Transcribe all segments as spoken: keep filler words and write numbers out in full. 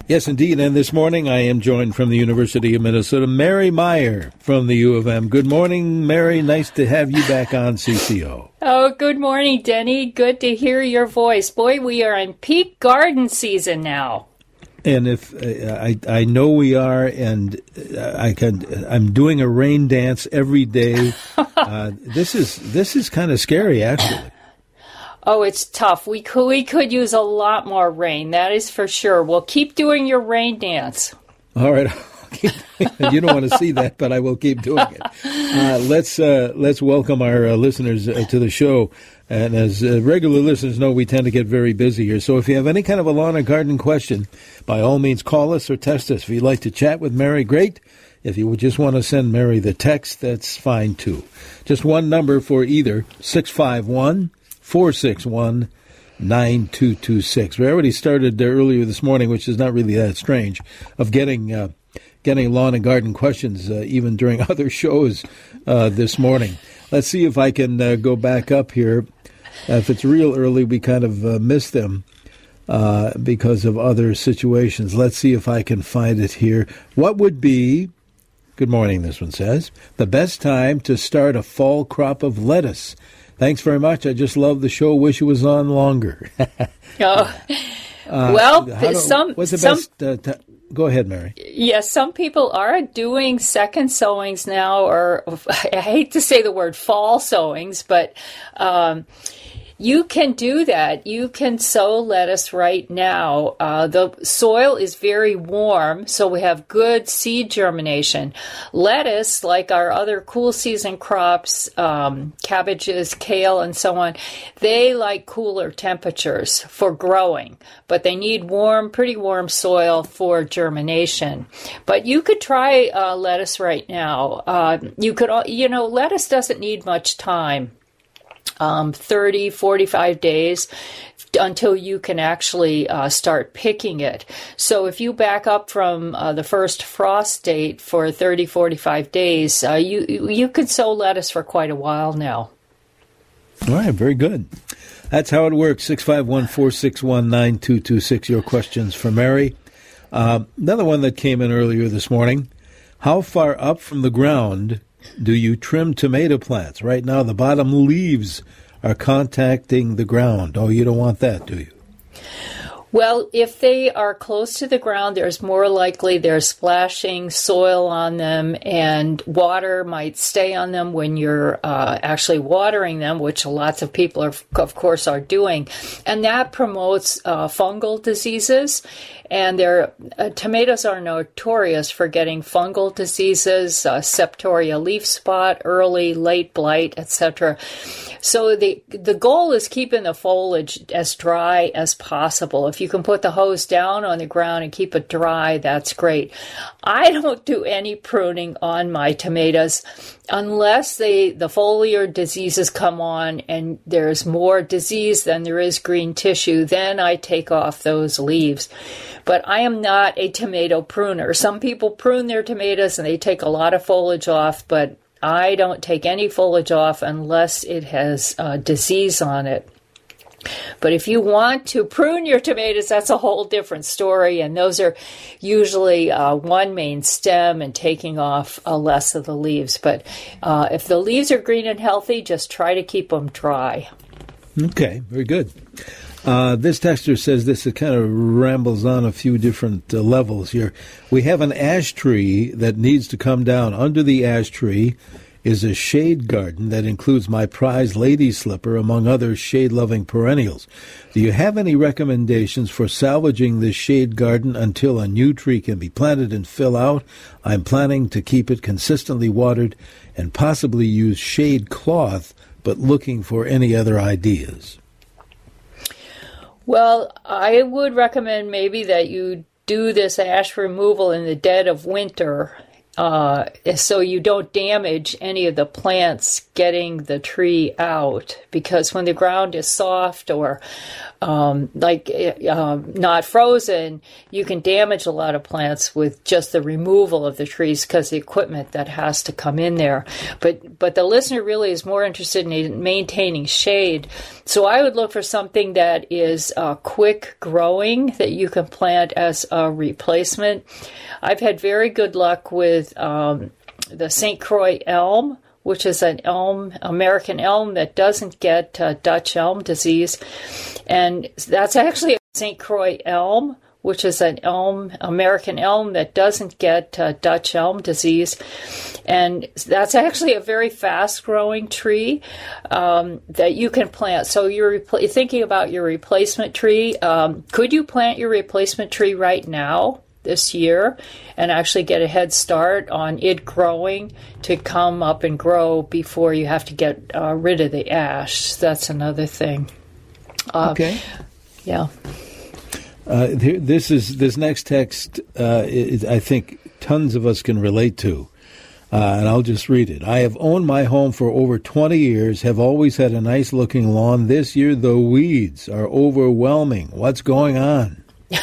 Yes, indeed. And this morning I am joined from the University of Minnesota, Mary Meyer from the U of M. Good morning, Mary. Nice to have you back on C C O. Oh, good morning, Denny. Good to hear your voice. Boy, we are in peak garden season now. And if uh, I I know we are, and I can I'm doing a rain dance every day. uh, this is this is kind of scary, actually. Oh, it's tough. We could, we could use a lot more rain, that is for sure. Well, keep doing your rain dance. All right. You don't want to see that, but I will keep doing it. Uh, let's uh, let's welcome our uh, listeners uh, to the show. And as uh, regular listeners know, we tend to get very busy here. So if you have any kind of a lawn or garden question, by all means, call us or text us. If you'd like to chat with Mary, great. If you would just want to send Mary the text, that's fine, too. Just one number for either, six five one, four six one, nine two two six. We already started uh, earlier this morning, which is not really that strange, of getting uh, getting lawn and garden questions uh, even during other shows uh, this morning. Let's see if I can uh, go back up here. Uh, if it's real early, we kind of uh, miss them uh, because of other situations. Let's see if I can find it here. What would be, good morning, this one says, the best time to start a fall crop of lettuce? Thanks very much. I just love the show. Wish it was on longer. oh, uh, well, do, some... What's the some, best... Uh, t- Go ahead, Mary. Yes, some people are doing second sowings now, or I hate to say the word fall sowings, but um, you can do that. You can sow lettuce right now. Uh, the soil is very warm, so we have good seed germination. Lettuce, like our other cool season crops, um, cabbages, kale, and so on, they like cooler temperatures for growing, but they need warm, pretty warm soil for germination. But you could try uh, lettuce right now. Uh, you could, you know, lettuce doesn't need much time. Um, thirty, forty-five days until you can actually uh, start picking it. So if you back up from uh, the first frost date for thirty, forty-five days, uh, you you could sow lettuce for quite a while now. All right, very good. That's how it works. six five one, four six one, nine two two six. Your questions for Mary. Uh, another one that came in earlier this morning. How far up from the ground do you trim tomato plants? Right now, the bottom leaves are contacting the ground. Oh, you don't want that, do you? Well, if they are close to the ground, there's more likely they're splashing soil on them, and water might stay on them when you're uh, actually watering them, which lots of people, are, of course, are doing. And that promotes uh, fungal diseases. And their uh, tomatoes are notorious for getting fungal diseases, uh, septoria leaf spot, early, late blight, et cetera. So the the goal is keeping the foliage as dry as possible. If you can put the hose down on the ground and keep it dry, that's great. I don't do any pruning on my tomatoes unless they the foliar diseases come on and there's more disease than there is green tissue. Then I take off those leaves. But I am not a tomato pruner. Some people prune their tomatoes and they take a lot of foliage off, but I don't take any foliage off unless it has uh, disease on it. But if you want to prune your tomatoes, that's a whole different story, and those are usually uh, one main stem and taking off uh, less of the leaves. But uh, if the leaves are green and healthy, just try to keep them dry. Okay, very good. Uh, this texter says this, it kind of rambles on a few different uh, levels here. We have an ash tree that needs to come down. Under the ash tree is a shade garden that includes my prized lady slipper, among other shade-loving perennials. Do you have any recommendations for salvaging this shade garden until a new tree can be planted and fill out? I'm planning to keep it consistently watered and possibly use shade cloth, but looking for any other ideas. Well, I would recommend maybe that you do this ash removal in the dead of winter uh, so you don't damage any of the plants getting the tree out, because when the ground is soft or um, like um, not frozen, you can damage a lot of plants with just the removal of the trees because the equipment that has to come in there. But but the listener really is more interested in maintaining shade. So I would look for something that is uh, quick growing that you can plant as a replacement. I've had very good luck with um, the Saint Croix elm, which is an elm, American elm that doesn't get uh, Dutch elm disease. And that's actually a Saint Croix elm, which is an elm, American elm that doesn't get uh, Dutch elm disease. And that's actually a very fast-growing tree um, that you can plant. So you're repl- thinking about your replacement tree. Um, could you plant your replacement tree right now, this year, and actually get a head start on it growing to come up and grow before you have to get uh, rid of the ash? That's another thing. Uh, okay. Yeah. Uh, this is this next text. Uh, is, I think tons of us can relate to, uh, and I'll just read it. I have owned my home for over twenty years. Have always had a nice looking lawn. This year, the weeds are overwhelming. What's going on?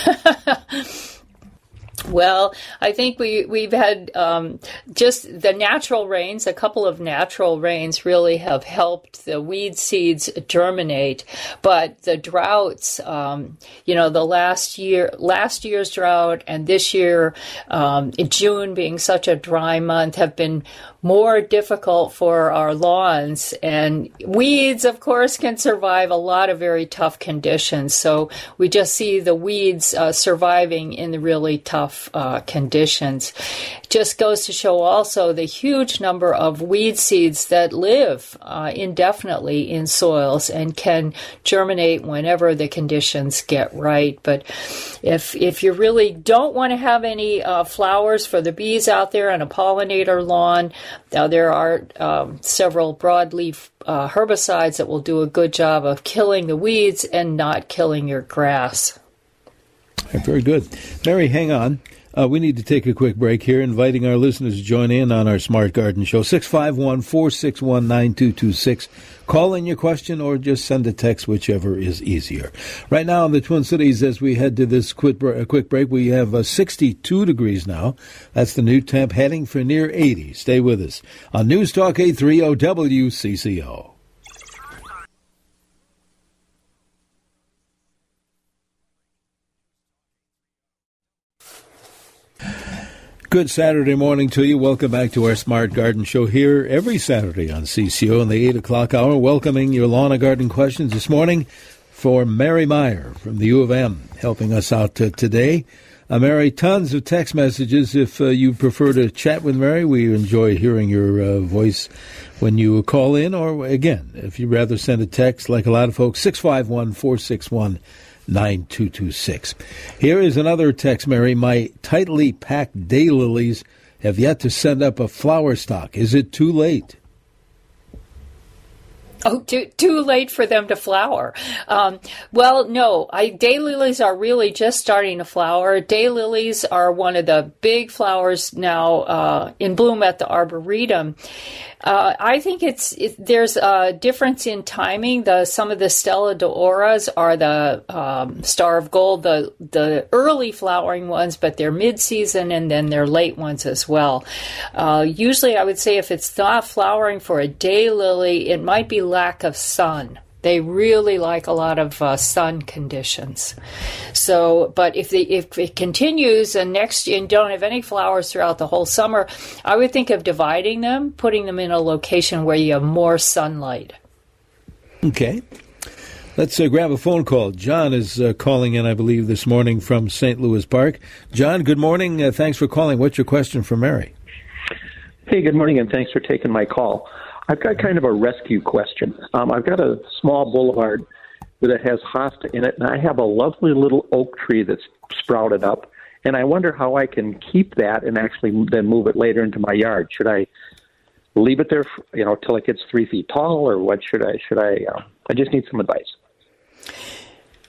Well, I think we, we've had um, just the natural rains, a couple of natural rains really have helped the weed seeds germinate. But the droughts, um, you know, the last year, last year's drought and this year, um, June being such a dry month, have been more difficult for our lawns. And weeds, of course, can survive a lot of very tough conditions. So we just see the weeds uh, surviving in the really tough uh, conditions. Just goes to show also the huge number of weed seeds that live uh, indefinitely in soils and can germinate whenever the conditions get right. But if if you really don't want to have any uh, flowers for the bees out there on a pollinator lawn, now there are um, several broadleaf uh, herbicides that will do a good job of killing the weeds and not killing your grass. Very good. Mary, hang on. Uh, we need to take a quick break here, inviting our listeners to join in on our Smart Garden Show. six five one, four six one, nine two two six. Call in your question or just send a text, whichever is easier. Right now in the Twin Cities, as we head to this quick, bre- quick break, we have uh, sixty-two degrees now. That's the new temp, heading for near eighty. Stay with us on News Talk eight thirty W C C O. Good Saturday morning to you. Welcome back to our Smart Garden Show here every Saturday on C C O in the eight o'clock hour. Welcoming your lawn and garden questions this morning for Mary Meyer from the U of M, helping us out uh, today. Uh, Mary, tons of text messages. If uh, you prefer to chat with Mary, we enjoy hearing your uh, voice when you call in. Or, again, if you'd rather send a text, like a lot of folks, six five one, four six one, nine two two six. Here is another text, Mary. My tightly packed daylilies have yet to send up a flower stalk. Is it too late? Oh, too, too late for them to flower. Um, well, no, I, daylilies are really just starting to flower. Daylilies are one of the big flowers now uh, in bloom at the Arboretum. Uh, I think it's it, there's a difference in timing. The some of the Stella d'Oras are the um, Star of Gold, the the early flowering ones, but they're mid-season and then they're late ones as well. Uh, usually, I would say if it's not flowering for a daylily, it might be lack of sun. They really like a lot of uh, sun conditions. So, but if the if it continues and next and don't have any flowers throughout the whole summer, I would think of dividing them, putting them in a location where you have more sunlight. Okay. Let's uh, grab a phone call. John is uh, calling in, I believe, this morning from Saint Louis Park. John, good morning. Uh, thanks for calling. What's your question for Mary? Hey, good morning, and thanks for taking my call. I've got kind of a rescue question. Um, I've got a small boulevard that has hosta in it, and I have a lovely little oak tree that's sprouted up, and I wonder how I can keep that and actually then move it later into my yard. Should I leave it there, you know, till it gets three feet tall, or what should I? Should I? Uh, I just need some advice.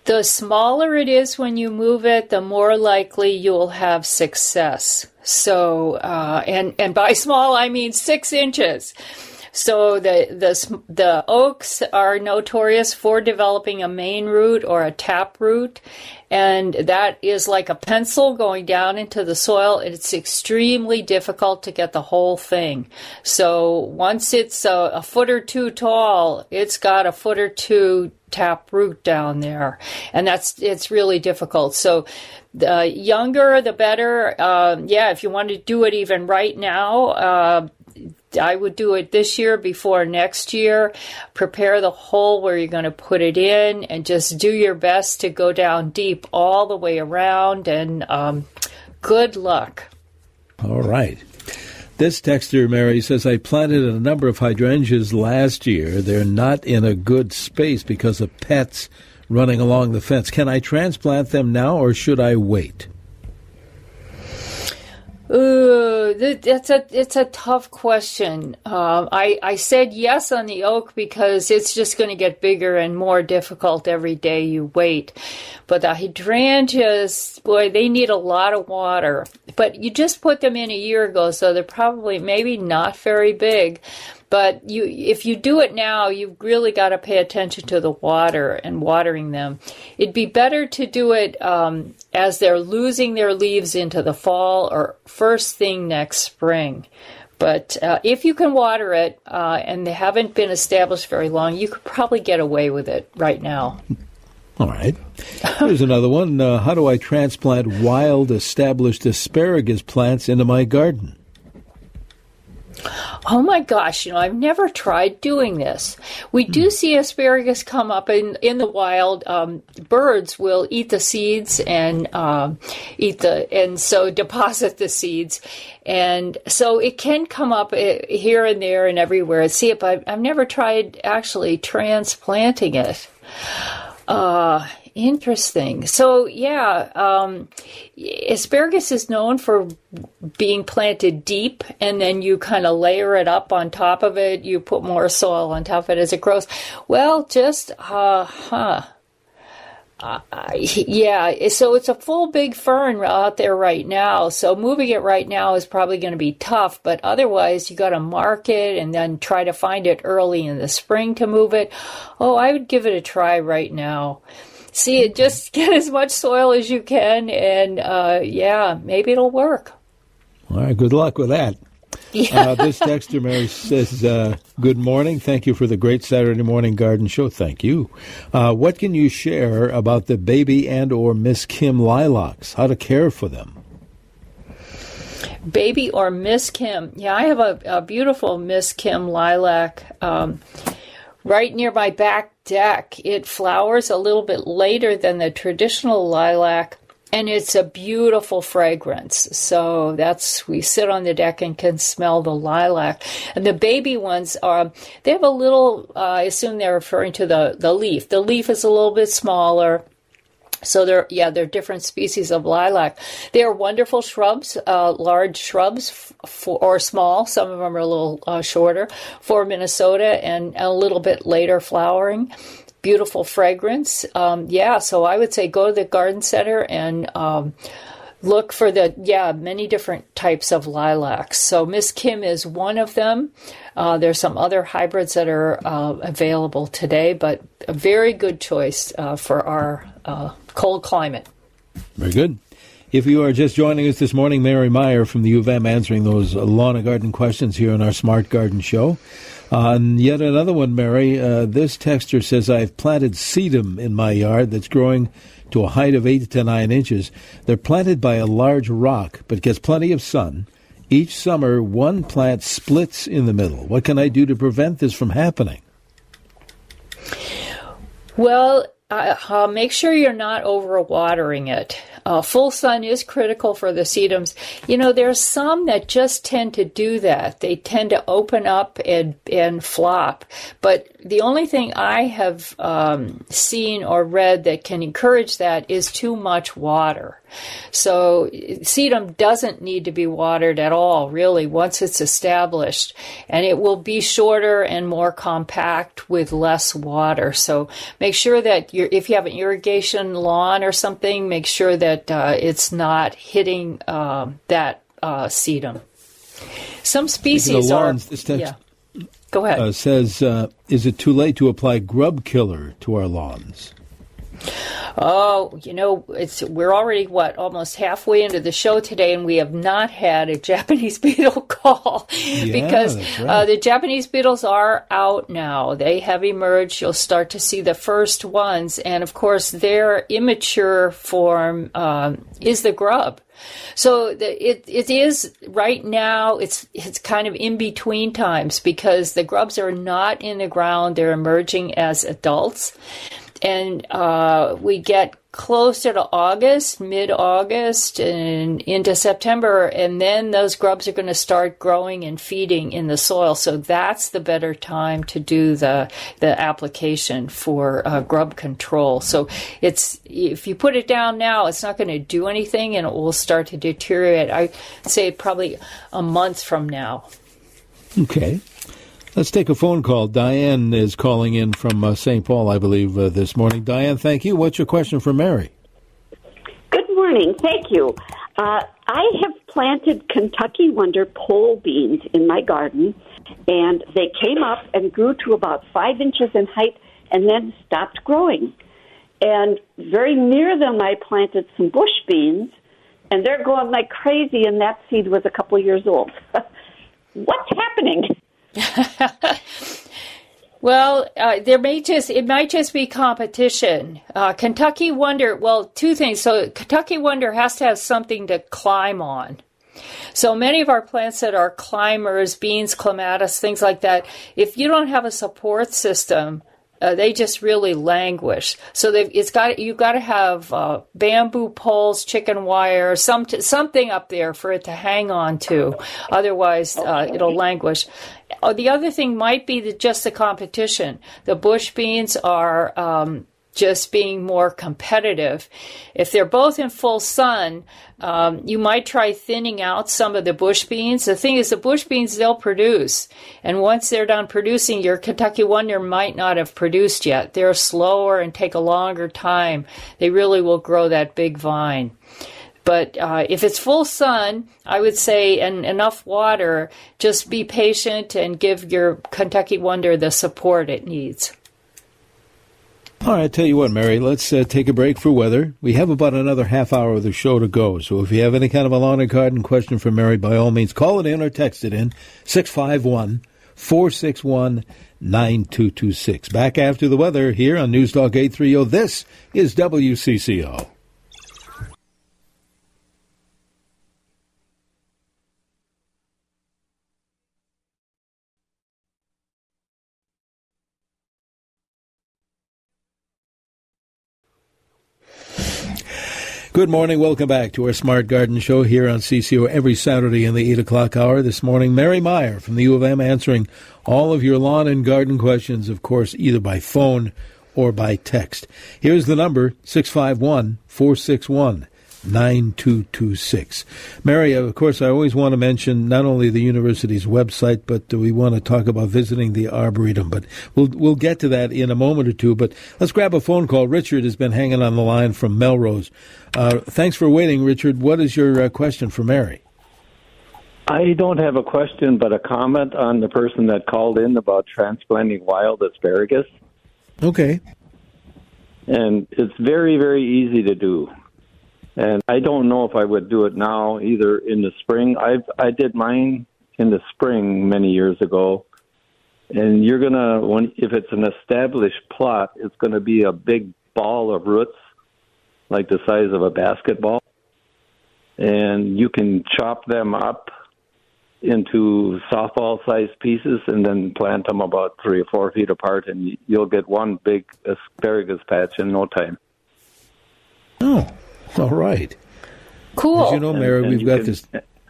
The smaller it is when you move it, the more likely you'll have success. So, uh, and, and by small, I mean six inches. So the, the, the oaks are notorious for developing a main root or a tap root, and that is like a pencil going down into the soil. It's extremely difficult to get the whole thing. So once it's a, a foot or two tall, it's got a foot or two tap root down there, and that's it's really difficult. So the younger, the better. Uh, yeah, if you want to do it even right now, uh, I would do it this year before next year. Prepare the hole where you're going to put it in, and just do your best to go down deep all the way around, and um, good luck. All right. This texter, Mary, says, I planted a number of hydrangeas last year. They're not in a good space because of pets running along the fence. Can I transplant them now, or should I wait? Ooh, that's a it's a tough question. Um, I I said yes on the oak because it's just going to get bigger and more difficult every day you wait. But the hydrangeas, boy, they need a lot of water. But you just put them in a year ago, so they're probably maybe not very big. But you, if you do it now, you've really got to pay attention to the water and watering them. It'd be better to do it um, as they're losing their leaves into the fall or first thing next spring. But uh, if you can water it uh, and they haven't been established very long, you could probably get away with it right now. All right. Here's another one. Uh, how do I transplant wild established asparagus plants into my garden? Oh my gosh, you know, I've never tried doing this. We do see asparagus come up in, in the wild. Um, birds will eat the seeds and um, eat the, and so deposit the seeds. And so it can come up here and there and everywhere. I see it, but I've never tried actually transplanting it. Uh, interesting. So, yeah, um, asparagus is known for being planted deep, and then you kind of layer it up on top of it. You put more soil on top of it as it grows. Well, just, uh, huh. Uh, yeah, so it's a full big fern out there right now. So moving it right now is probably going to be tough, but otherwise you got to mark it and then try to find it early in the spring to move it. Oh, I would give it a try right now. See it, just get as much soil as you can, and uh, yeah, maybe it'll work. All right, good luck with that. Yeah. uh, this texter, Mary, says, uh, good morning. Thank you for the great Saturday morning garden show. Thank you. Uh, what can you share about the baby and or Miss Kim lilacs? How to care for them? Baby or Miss Kim. Yeah, I have a, a beautiful Miss Kim lilac um, right near my back deck. It flowers a little bit later than the traditional lilac, and it's a beautiful fragrance. So that's, we sit on the deck and can smell the lilac. And the baby ones are, they have a little, uh, I assume they're referring to the, the leaf. The leaf is a little bit smaller. So they're, yeah, they're different species of lilac. They are wonderful shrubs, uh, large shrubs f- for, or small. Some of them are a little uh, shorter for Minnesota, and a little bit later flowering. Beautiful fragrance. Um, yeah, so I would say go to the garden center and um, look for the, yeah, many different types of lilacs. So Miss Kim is one of them. Uh, there's some other hybrids that are uh, available today, but a very good choice uh, for our uh, cold climate. Very good. If you are just joining us this morning, Mary Meyer from the U of M answering those lawn and garden questions here on our Smart Garden Show. Uh, and yet another one, Mary. Uh, this texter says, I've planted sedum in my yard that's growing to a height of eight to nine inches. They're planted by a large rock, but gets plenty of sun. Each summer, one plant splits in the middle. What can I do to prevent this from happening? Well, uh, uh, make sure you're not overwatering it. Uh, full sun is critical for the sedums. You know, there's some that just tend to do that. They tend to open up and, and flop. But the only thing I have um, seen or read that can encourage that is too much water. So sedum doesn't need to be watered at all, really, once it's established. And it will be shorter and more compact with less water. So make sure that you're, if you have an irrigation lawn or something, make sure that uh, it's not hitting um, that uh, sedum. Some species lawns, are... This text, yeah. Go ahead. Uh, says, uh, is it too late to apply grub killer to our lawns? Oh, you know, it's we're already, what, almost halfway into the show today, and we have not had a Japanese beetle call Yeah, because that's right. uh, the Japanese beetles are out now. They have emerged. You'll start to see the first ones, and of course, their immature form um, is the grub. So the, it it is right now. It's it's kind of in between times because the grubs are not in the ground; they're emerging as adults. And uh, we get closer to August, mid-August, and into September, and then those grubs are going to start growing and feeding in the soil. So that's the better time to do the the application for uh, grub control. So it's if you put it down now, it's not going to do anything, and it will start to deteriorate. I say probably a month from now. Okay. Let's take a phone call. Diane is calling in from uh, Saint Paul, I believe, uh, this morning. Diane, thank you. What's your question for Mary? Good morning. Thank you. Uh, I have planted Kentucky Wonder pole beans in my garden, and they came up and grew to about five inches in height and then stopped growing. And very near them, I planted some bush beans, and they're going like crazy, and that seed was a couple years old. What's happening? Well, uh, there may just it might just be competition. Uh, Kentucky Wonder, well, two things. So Kentucky Wonder has to have something to climb on. So many of our plants that are climbers, beans, clematis, things like that, if you don't have a support system, Uh, they just really languish. So they've, it's got you've got to have uh, bamboo poles, chicken wire, some something up there for it to hang on to. Otherwise, uh, it'll languish. Uh, the other thing might be the, just the competition. The bush beans are um, just being more competitive. If they're both in full sun, um, you might try thinning out some of the bush beans. The thing is, the bush beans, they'll produce. And once they're done producing, your Kentucky Wonder might not have produced yet. They're slower and take a longer time. They really will grow that big vine. But uh, if it's full sun, I would say, and enough water, just be patient and give your Kentucky Wonder the support it needs. All right, tell you what, Mary, let's uh, take a break for weather. We have about another half hour of the show to go, so if you have any kind of a lawn and garden question for Mary, by all means, call it in or text it in, six five one, four six one, nine two two six. Back after the weather here on News Talk eight thirty. This is W C C O. Good morning. Welcome back to our Smart Garden Show here on C C O every Saturday in the eight o'clock hour. This morning, Mary Meyer from the U of M answering all of your lawn and garden questions, of course, either by phone or by text. Here's the number, six five one, four six one, nine two two six. Mary, of course, I always want to mention not only the university's website, but we want to talk about visiting the Arboretum. But we'll we'll get to that in a moment or two. But let's grab a phone call. Richard has been hanging on the line from Melrose. Uh, thanks for waiting, Richard. What is your uh, question for Mary? I don't have a question, but a comment on the person that called in about transplanting wild asparagus. Okay. And it's very, very easy to do. And I don't know if I would do it now, either in the spring. I I did mine in the spring many years ago. And you're going to, when if it's an established plot, it's going to be a big ball of roots, like the size of a basketball. And you can chop them up into softball-sized pieces and then plant them about three or four feet apart, and you'll get one big asparagus patch in no time. Oh, All right. Cool. As you know, Mary, And- and we've you got can- this.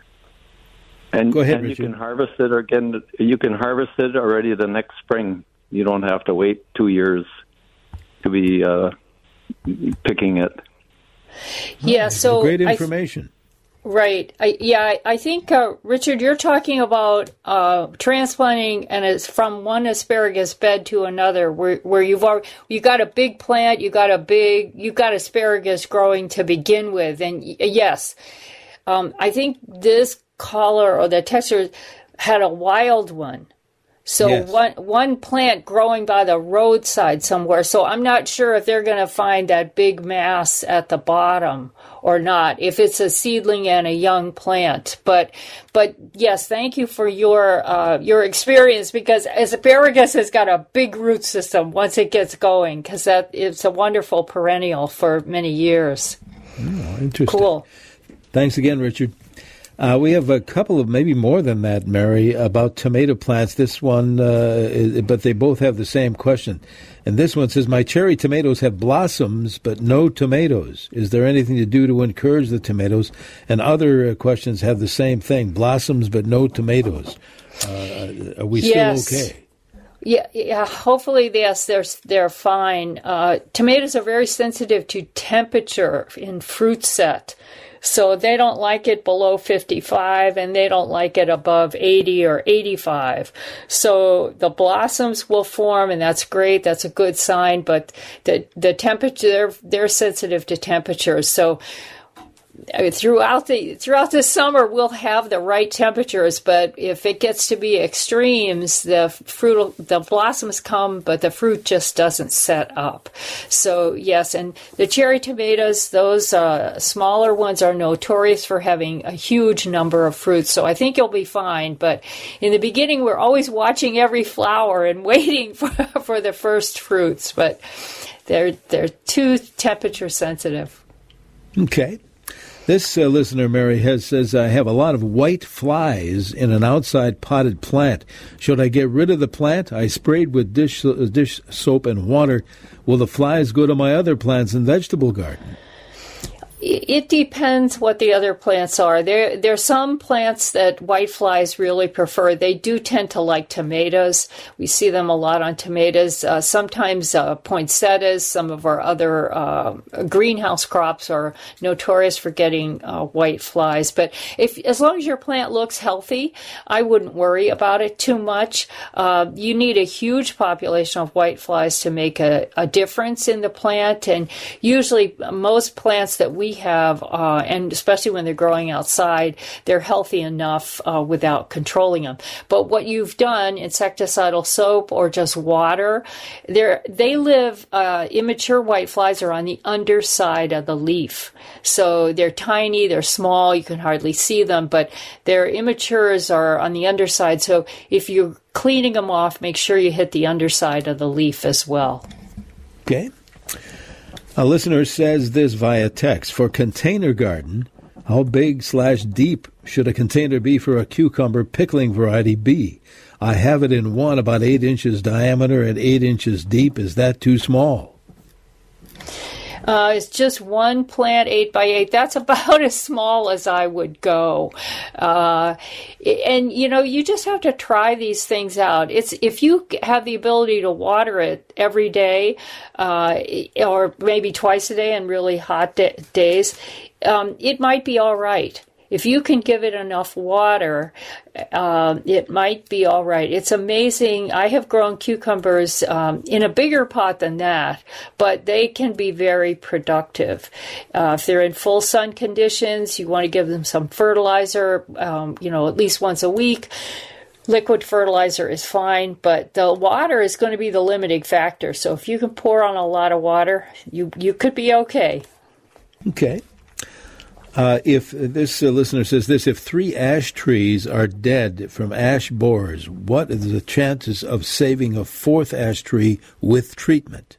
And, Go ahead, and you Richard. can harvest it again. You can harvest it already the next spring. You don't have to wait two years to be uh, picking it. Yeah, so Great I th- information. Right. I, yeah, I, I think, uh, Richard, you're talking about uh, transplanting and it's from one asparagus bed to another where, where you've already, you got a big plant, you got a big, you got asparagus growing to begin with. And y- yes, um, I think this color or the texture had a wild one. So Yes. one one plant growing by the roadside somewhere. So I'm not sure if they're going to find that big mass at the bottom or not. If it's a seedling and a young plant, but but yes, thank you for your uh, your experience because asparagus has got a big root system once it gets going because that it's a wonderful perennial for many years. Oh, interesting. Cool. Thanks again, Richard. Uh, we have a couple of, maybe more than that, Mary, about tomato plants. This one, uh, is, but they both have the same question. And this one says, my cherry tomatoes have blossoms, but no tomatoes. Is there anything to do to encourage the tomatoes? And other uh, questions have the same thing, blossoms, but no tomatoes. Uh, are we Yes. still okay? Yeah, yeah. Hopefully, yes, they're they're fine. Uh, tomatoes are very sensitive to temperature in fruit set, so they don't like it below fifty-five, and they don't like it above eighty or eighty-five. So the blossoms will form, and that's great. That's a good sign. But the the temperature, they're they're sensitive to temperatures, so. Throughout the throughout the summer, we'll have the right temperatures, but if it gets to be extremes, the fruit, the blossoms come, but the fruit just doesn't set up. So yes, and the cherry tomatoes, those uh, smaller ones, are notorious for having a huge number of fruits. So I think you'll be fine. But in the beginning, we're always watching every flower and waiting for for the first fruits. But they're they're too temperature sensitive. Okay. This uh, listener, Mary, has says, I have a lot of white flies in an outside potted plant. Should I get rid of the plant? I sprayed with dish, uh, dish soap and water. Will the flies go to my other plants and vegetable garden? It depends what the other plants are. There, there are some plants that whiteflies really prefer. They do tend to like tomatoes. We see them a lot on tomatoes. Uh, sometimes uh, poinsettias, some of our other uh, greenhouse crops are notorious for getting uh, whiteflies. But if, as long as your plant looks healthy, I wouldn't worry about it too much. Uh, you need a huge population of whiteflies to make a, a difference in the plant. And usually most plants that we have, uh, and especially when they're growing outside, they're healthy enough uh, without controlling them. But what you've done, insecticidal soap or just water, they live, uh, immature whiteflies are on the underside of the leaf. So they're tiny, they're small, you can hardly see them, but their immatures are on the underside. So if you're cleaning them off, make sure you hit the underside of the leaf as well. Okay. A listener says this via text. For container garden, how big slash deep should a container be for a cucumber pickling variety B? I have it in one about eight inches diameter and eight inches deep. Is that too small? Uh, it's just one plant, eight by eight. That's about as small as I would go. Uh, and, you know, you just have to try these things out. It's if you have the ability to water it every day, uh, or maybe twice a day on really hot da- days, um, it might be all right. If you can give it enough water, uh, it might be all right. It's amazing. I have grown cucumbers um, in a bigger pot than that, but they can be very productive. Uh, if they're in full sun conditions, you want to give them some fertilizer, um, you know, at least once a week. Liquid fertilizer is fine, but the water is going to be the limiting factor. So if you can pour on a lot of water, you, you could be okay. Okay. Uh, if this uh, listener says this, if three ash trees are dead from ash borers, what are the chances of saving a fourth ash tree with treatment?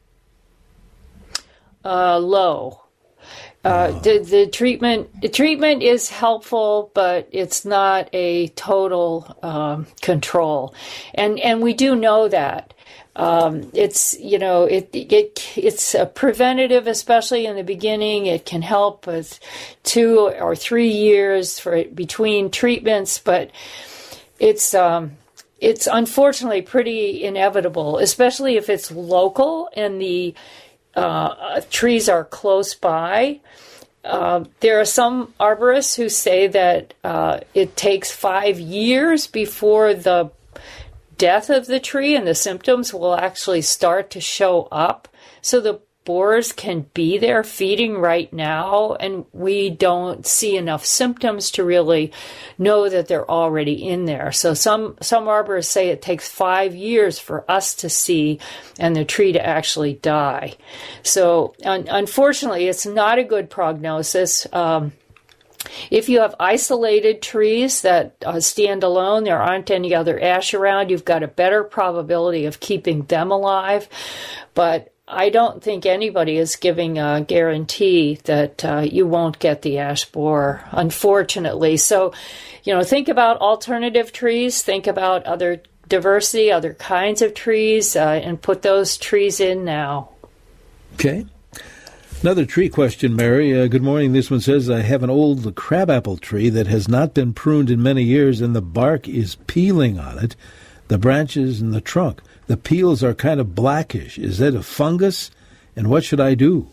Uh, low. Uh, oh. the, the treatment the treatment is helpful, but it's not a total um, control, and and we do know that. Um, it's, you know, it, it, it's a preventative, especially in the beginning. It can help with two or three years for between treatments, but it's, um, it's unfortunately pretty inevitable, especially if it's local and the, uh, trees are close by. Uh, there are some arborists who say that, uh, it takes five years before the death of the tree and the symptoms will actually start to show up. So the borers can be there feeding right now, and we don't see enough symptoms to really know that they're already in there. So some, some arborists say it takes five years for us to see and the tree to actually die. So un- unfortunately, it's not a good prognosis. Um, If you have isolated trees that uh, stand alone, there aren't any other ash around, you've got a better probability of keeping them alive. But I don't think anybody is giving a guarantee that uh, you won't get the ash borer, unfortunately. So, you know, think about alternative trees, think about other diversity, other kinds of trees, uh, and put those trees in now. Okay. Another tree question, Mary. Uh, good morning. This one says, I have an old crabapple tree that has not been pruned in many years, and the bark is peeling on it, the branches and the trunk. The peels are kind of blackish. Is that a fungus? And what should I do?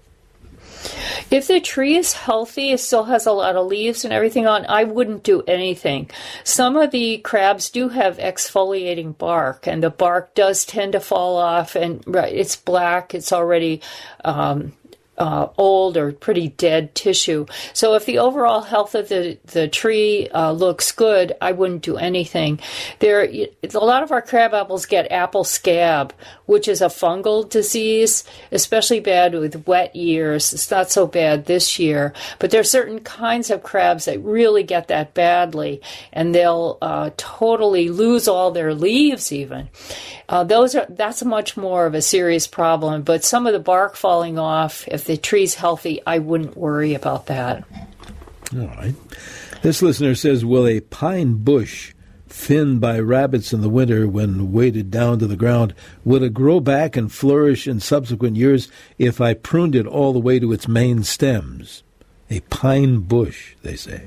If the tree is healthy, it still has a lot of leaves and everything on, I wouldn't do anything. Some of the crabs do have exfoliating bark, and the bark does tend to fall off, and right, it's black, it's already um, uh, old or pretty dead tissue. So if the overall health of the, the tree uh, looks good, I wouldn't do anything. There, a lot of our crab apples get apple scab, which is a fungal disease, especially bad with wet years. It's not so bad this year, but there are certain kinds of crabs that really get that badly, and they'll uh, totally lose all their leaves even. Uh, those are that's much more of a serious problem, but some of the bark falling off, if the tree's healthy, I wouldn't worry about that. All right. This listener says, will a pine bush thinned by rabbits in the winter when weighted down to the ground, would it grow back and flourish in subsequent years if I pruned it all the way to its main stems? A pine bush, they say.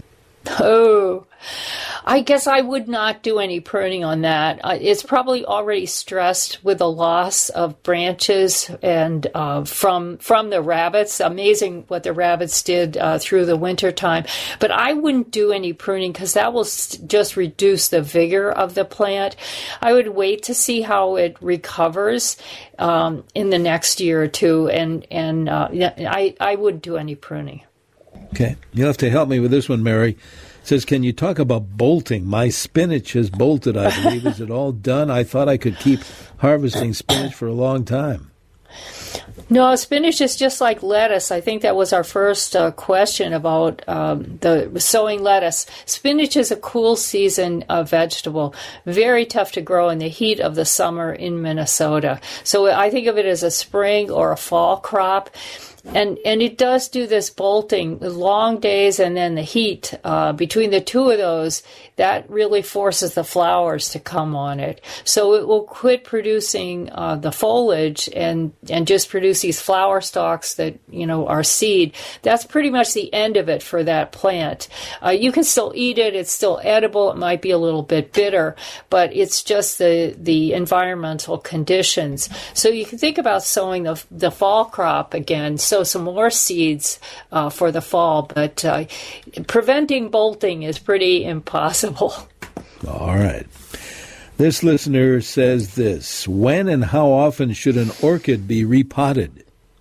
Oh, I guess I would not do any pruning on that. Uh, it's probably already stressed with the loss of branches and uh, from from the rabbits. Amazing what the rabbits did uh, through the winter time. But I wouldn't do any pruning because that will st- just reduce the vigor of the plant. I would wait to see how it recovers um, in the next year or two, and and uh, I I wouldn't do any pruning. Okay. You'll have to help me with this one, Mary. It says, can you talk about bolting? My spinach has bolted, I believe. Is it all done? I thought I could keep harvesting spinach for a long time. No, spinach is just like lettuce. I think that was our first uh, question about um, the sowing lettuce. Spinach is a cool season uh, vegetable, very tough to grow in the heat of the summer in Minnesota. So I think of it as a spring or a fall crop. And and it does do this bolting, the long days and then the heat. Uh, between the two of those, that really forces the flowers to come on it. So it will quit producing uh, the foliage and, and just produce these flower stalks that, you know, are seed. That's pretty much the end of it for that plant. Uh, you can still eat it. It's still edible. It might be a little bit bitter, but it's just the, the environmental conditions. So you can think about sowing the, the fall crop again. So some more seeds uh, for the fall, but uh, preventing bolting is pretty impossible. All right. This listener says this, when and how often should an orchid be repotted?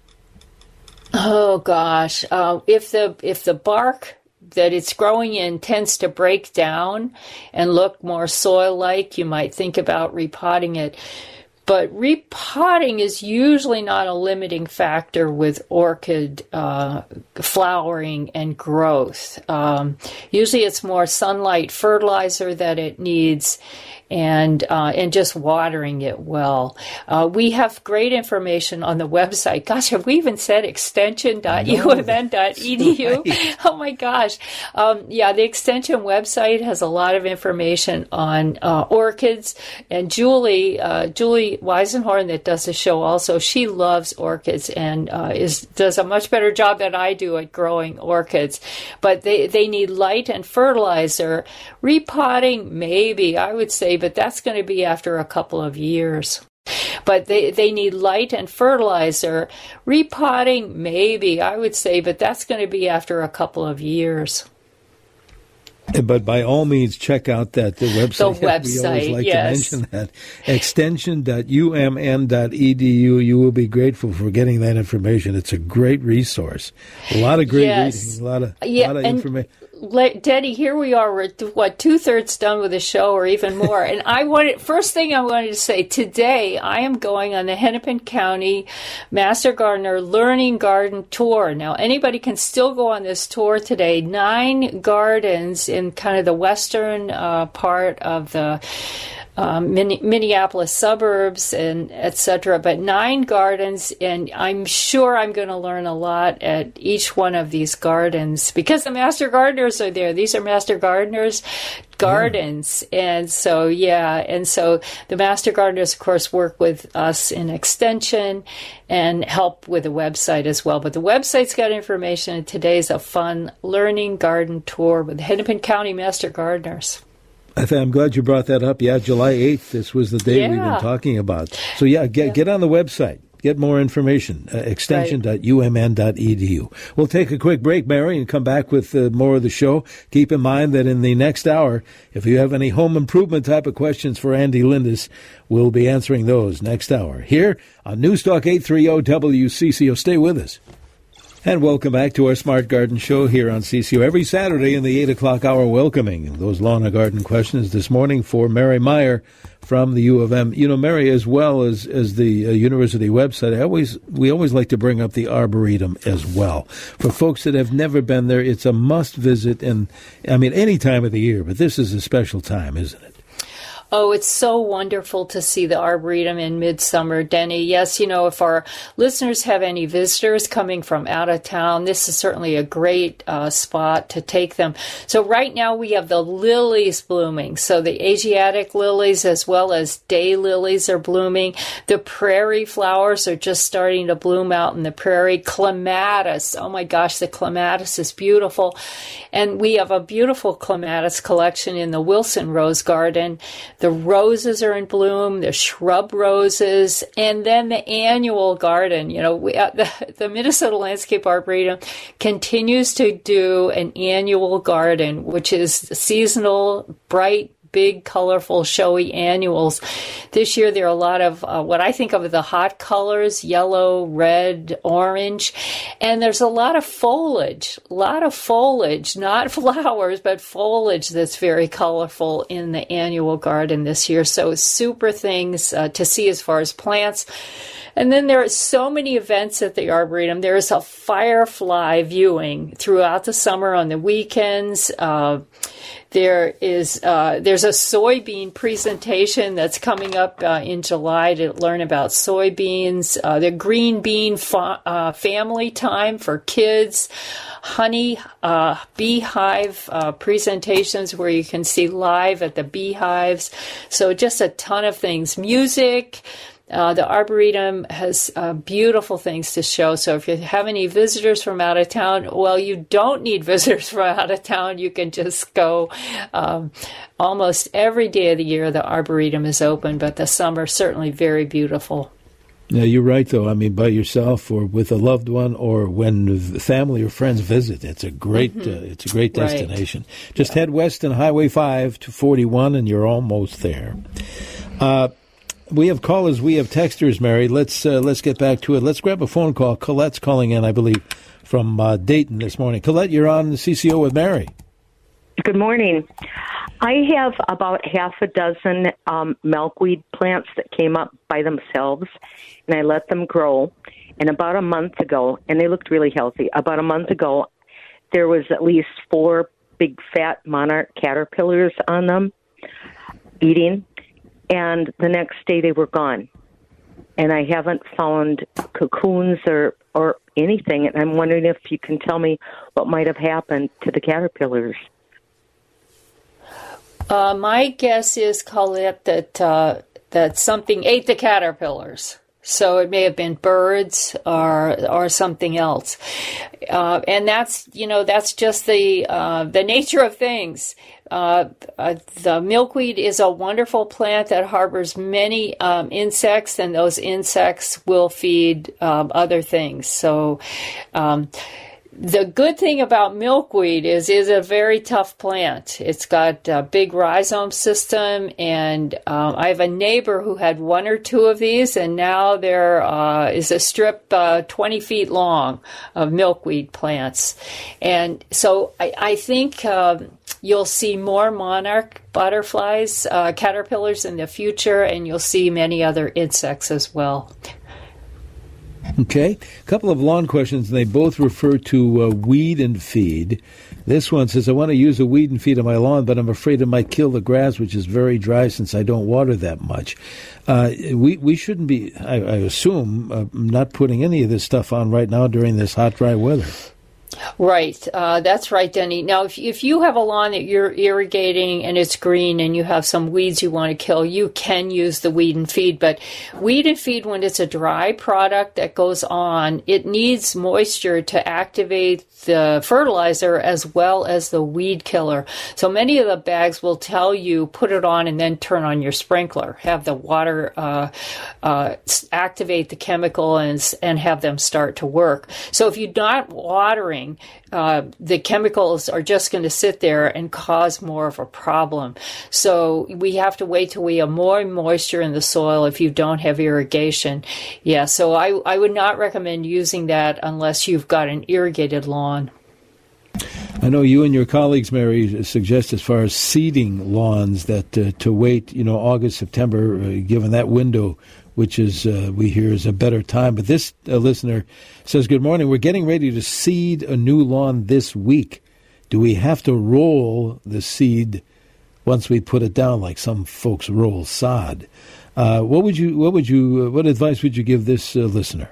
Oh, gosh. Uh, if the if the bark that it's growing in tends to break down and look more soil-like, you might think about repotting it. But repotting is usually not a limiting factor with orchid uh, flowering and growth. Um, usually it's more sunlight fertilizer that it needs. and uh, and just watering it well. Uh, we have great information on the website. Gosh, have we even said extension dot u of m dot e d u? Right. Oh my gosh. Um, yeah, the extension website has a lot of information on uh, orchids. And Julie, uh, Julie Weisenhorn, that does the show also, she loves orchids and uh, is does a much better job than I do at growing orchids. But they, they need light and fertilizer. Repotting, maybe, I would say, but that's going to be after a couple of years. But they, they need light and fertilizer. Repotting, maybe, I would say, but that's going to be after a couple of years. But by all means, check out that the website. The website, we always like yes. to mention that. extension dot u m n dot e d u. You will be grateful for getting that information. It's a great resource. A lot of great yes. reading, a lot of, yeah, lot of and information. Denny, here we are. We're what two thirds done with the show, or even more. And I wanted first thing I wanted to say today. I am going on the Hennepin County Master Gardener Learning Garden Tour. Now, anybody can still go on this tour today. Nine gardens in kind of the western uh, part of the Um, Minneapolis suburbs and et cetera, but nine gardens, and I'm sure I'm going to learn a lot at each one of these gardens because the master gardeners are there. These are master gardeners gardens, yeah. and so yeah, and so the master gardeners, of course, work with us in extension and help with the website as well. But the website's got information, and today's a fun learning garden tour with the Hennepin County Master Gardeners. I'm glad you brought that up. Yeah, July eighth, this was the day yeah. we've been talking about. So, yeah, get, yeah. get on the website. Get more information, uh, extension dot u m n dot e d u. We'll take a quick break, Mary, and come back with uh, more of the show. Keep in mind that in the next hour, if you have any home improvement type of questions for Andy Lindis, we'll be answering those next hour here on Newstalk eight thirty W C C O. Stay with us. And welcome back to our Smart Garden Show here on C C O every Saturday in the eight o'clock hour, welcoming those lawn and garden questions this morning for Mary Meyer from the U of M. You know, Mary, as well as, as the uh, university website, I always we always like to bring up the Arboretum as well. For folks that have never been there, it's a must visit, and I mean, any time of the year, but this is a special time, isn't it? Oh, it's so wonderful to see the Arboretum in midsummer, Denny. Yes, you know, if our listeners have any visitors coming from out of town, this is certainly a great uh, spot to take them. So right now we have the lilies blooming. So the Asiatic lilies as well as day lilies are blooming. The prairie flowers are just starting to bloom out in the prairie. Clematis, oh my gosh, the clematis is beautiful. And we have a beautiful clematis collection in the Wilson Rose Garden. The roses are in bloom, the shrub roses, and then the annual garden. You know, we, uh, the, the Minnesota Landscape Arboretum continues to do an annual garden, which is seasonal, bright, big, colorful, showy annuals. This year, there are a lot of uh, what I think of as the hot colors, yellow, red, orange, and there's a lot of foliage, a lot of foliage, not flowers, but foliage that's very colorful in the annual garden this year. So super things uh, to see as far as plants. And then there are so many events at the Arboretum. There is a firefly viewing throughout the summer on the weekends. Uh, there is uh, there's a soybean presentation that's coming up uh, in July to learn about soybeans. Uh, the green bean fa- uh, family time for kids. Honey uh, beehive uh, presentations where you can see live at the beehives. So just a ton of things. Music. Uh, the Arboretum has uh, beautiful things to show. So if you have any visitors from out of town, well, you don't need visitors from out of town. You can just go um, almost every day of the year. The Arboretum is open, but the summer certainly very beautiful. Yeah, you're right, though. I mean, by yourself or with a loved one or when family or friends visit, it's a great mm-hmm. uh, it's a great destination. Right. Just yeah. head west on Highway five to forty-one, and you're almost there. Uh We have callers, we have texters, Mary. Let's uh, let's get back to it. Let's grab a phone call. Colette's calling in, I believe, from uh, Dayton this morning. Colette, you're on the C C O with Mary. Good morning. I have about half a dozen um, milkweed plants that came up by themselves, and I let them grow. And about a month ago, and they looked really healthy, about a month ago, there was at least four big fat monarch caterpillars on them eating. and the next day they were gone. And I haven't found cocoons or, or anything, and I'm wondering if you can tell me what might have happened to the caterpillars. Uh, my guess is, Colette, that uh, that something ate the caterpillars. So it may have been birds or or something else, uh, and that's you know that's just the uh, the nature of things. Uh, uh, the milkweed is a wonderful plant that harbors many um, insects, and those insects will feed um, other things. So. Um, The good thing about milkweed is it's a very tough plant. It's got a big rhizome system, and um, I have a neighbor who had one or two of these, and now there uh, is a strip uh, twenty feet long of milkweed plants. And so I, I think uh, you'll see more monarch butterflies, uh, caterpillars in the future, and you'll see many other insects as well. Okay, a couple of lawn questions. They both refer to uh, weed and feed. This one says, I want to use a weed and feed on my lawn, but I'm afraid it might kill the grass, which is very dry since I don't water that much. Uh, we we shouldn't be, I, I assume, uh, not putting any of this stuff on right now during this hot, dry weather. Right. Uh, that's right, Denny. Now, if, if you have a lawn that you're irrigating and it's green and you have some weeds you want to kill, you can use the weed and feed. But weed and feed, when it's a dry product that goes on, it needs moisture to activate the fertilizer as well as the weed killer. So many of the bags will tell you, put it on and then turn on your sprinkler. Have the water uh, uh, activate the chemical and, and have them start to work. So if you're not watering, Uh, the chemicals are just going to sit there and cause more of a problem. So we have to wait till we have more moisture in the soil if you don't have irrigation. Yeah, so I, I would not recommend using that unless you've got an irrigated lawn. I know you and your colleagues, Mary, suggest as far as seeding lawns that uh, to wait, you know, August, September, uh, given that window, which is, uh, we hear, is a better time. But this uh, listener says, good morning. We're getting ready to seed a new lawn this week. Do we have to roll the seed once we put it down, like some folks roll sod? Uh, what would you, what would you, uh, what advice would you give this uh, listener?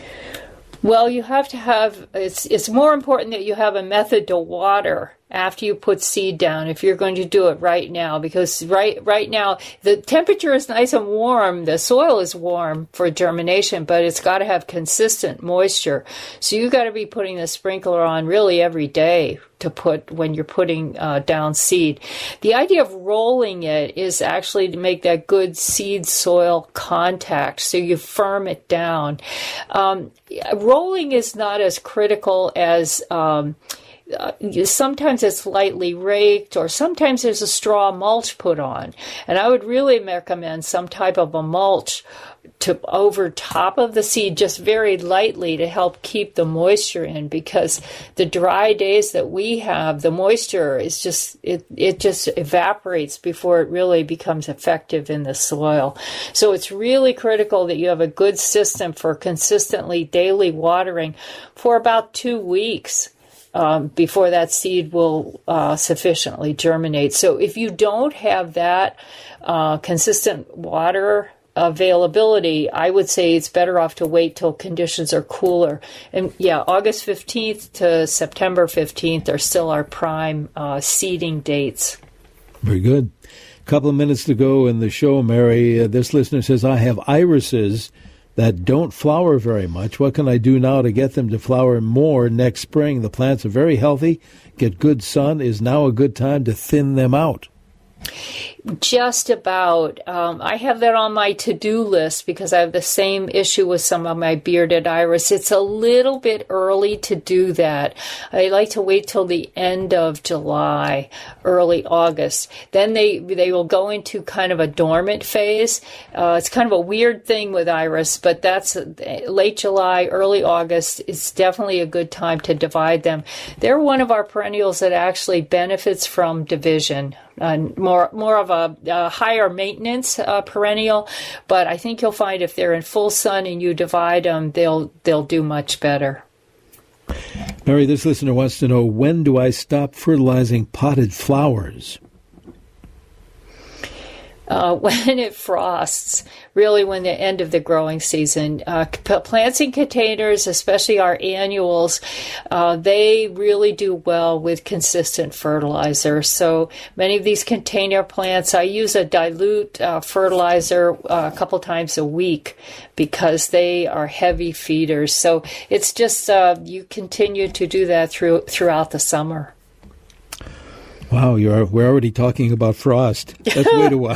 Well, you have to have, it's it's more important that you have a method to water after you put seed down if you're going to do it right now, because right right now the temperature is nice and warm, the soil is warm for germination, but it's got to have consistent moisture. So you've got to be putting the sprinkler on really every day to put when you're putting uh, down seed. The idea of rolling it is actually to make that good seed soil contact, so you firm it down. Um, rolling is not as critical as um, Uh, sometimes it's lightly raked, or sometimes there's a straw mulch put on. And I would really recommend some type of a mulch to over top of the seed, just very lightly, to help keep the moisture in, because the dry days that we have, the moisture is just, it, it just evaporates before it really becomes effective in the soil. So it's really critical that you have a good system for consistently daily watering for about two weeks. Um, before that seed will uh, sufficiently germinate. So if you don't have that uh, consistent water availability, I would say it's better off to wait till conditions are cooler. And yeah, August fifteenth to September fifteenth are still our prime uh, seeding dates. Very good. A couple of minutes to go in the show, Mary. Uh, this listener says, I have irises that don't flower very much. What can I do now to get them to flower more next spring? The plants are very healthy, get good sun. Is now a good time to thin them out? Just about. Um, I have that on my to-do list because I have the same issue with some of my bearded iris. It's a little bit early to do that. I like to wait till the end of July, early August. Then they they will go into kind of a dormant phase. Uh, it's kind of a weird thing with iris, but that's late July, early August. It's definitely a good time to divide them. They're one of our perennials that actually benefits from division. Uh, more more of a, a higher maintenance uh, perennial, but I think you'll find if they're in full sun and you divide them, they'll they'll do much better. Mary, this listener wants to know, when do I stop fertilizing potted flowers? Uh, when it frosts, really when the end of the growing season. Uh, plants in containers, especially our annuals, uh, they really do well with consistent fertilizer. So many of these container plants, I use a dilute uh, fertilizer uh, a couple times a week because they are heavy feeders. So it's just uh, you continue to do that through throughout the summer. Wow, you're we're already talking about frost. Let's wait a while.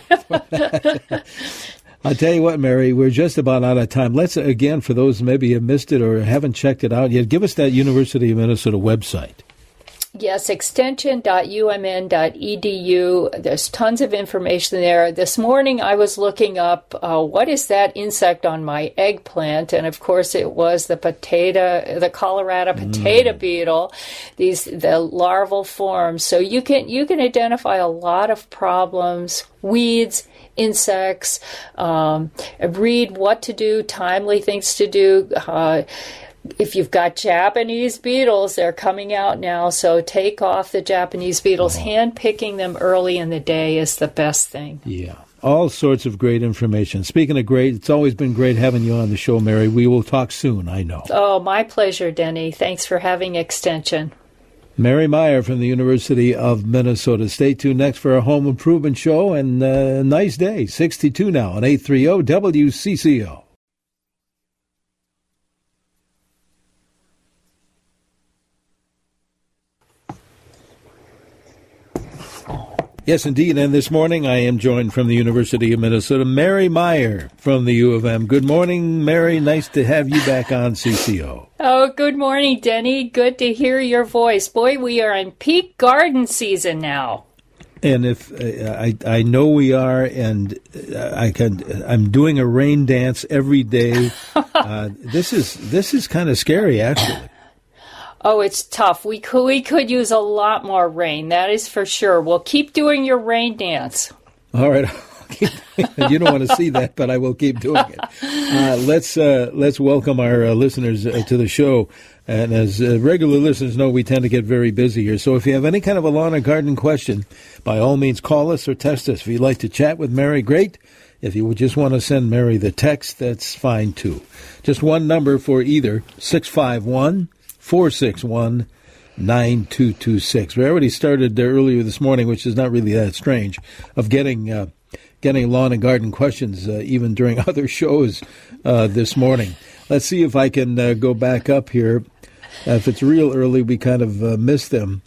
I'll tell you what, Mary, we're just about out of time. Let's, again, for those maybe have missed it or haven't checked it out yet, give us that University of Minnesota website. Yes, extension dot u m n dot e d u. There's tons of information there. This morning I was looking up uh, what is that insect on my eggplant, and of course it was the potato, the Colorado potato mm. beetle. These the larval forms. So you can you can identify a lot of problems, weeds, insects. Um, read what to do, timely things to do. Uh, If you've got Japanese beetles, they're coming out now, so take off the Japanese beetles. Oh. Hand picking them early in the day is the best thing. Yeah, all sorts of great information. Speaking of great, it's always been great having you on the show, Mary. We will talk soon, I know. Oh, my pleasure, Denny. Thanks for having Extension. Mary Meyer from the University of Minnesota. Stay tuned next for our home improvement show, and a uh, nice day. sixty-two now on eight thirty W C C O. Yes, indeed. And this morning I am joined from the University of Minnesota, Mary Meyer from the U of M. Good morning, Mary. Nice to have you back on C C O. Oh, good morning, Denny. Good to hear your voice. Boy, we are in peak garden season now. And if uh, I, I know we are, and I can, I'm doing a rain dance every day. uh, this is this is kind of scary, actually. Oh, it's tough. We could, we could use a lot more rain, that is for sure. Well, keep doing your rain dance. All right. You don't want to see that, but I will keep doing it. Uh, let's uh, let's welcome our uh, listeners uh, to the show. And as uh, regular listeners know, we tend to get very busy here. So if you have any kind of a lawn or garden question, by all means, call us or text us. If you'd like to chat with Mary, great. If you would just want to send Mary the text, that's fine, too. Just one number for either, six five one, four six one, nine two two six. We already started there earlier this morning, which is not really that strange, of getting uh, getting lawn and garden questions uh, even during other shows uh, this morning. Let's see if I can uh, go back up here. Uh, if it's real early, we kind of uh, miss them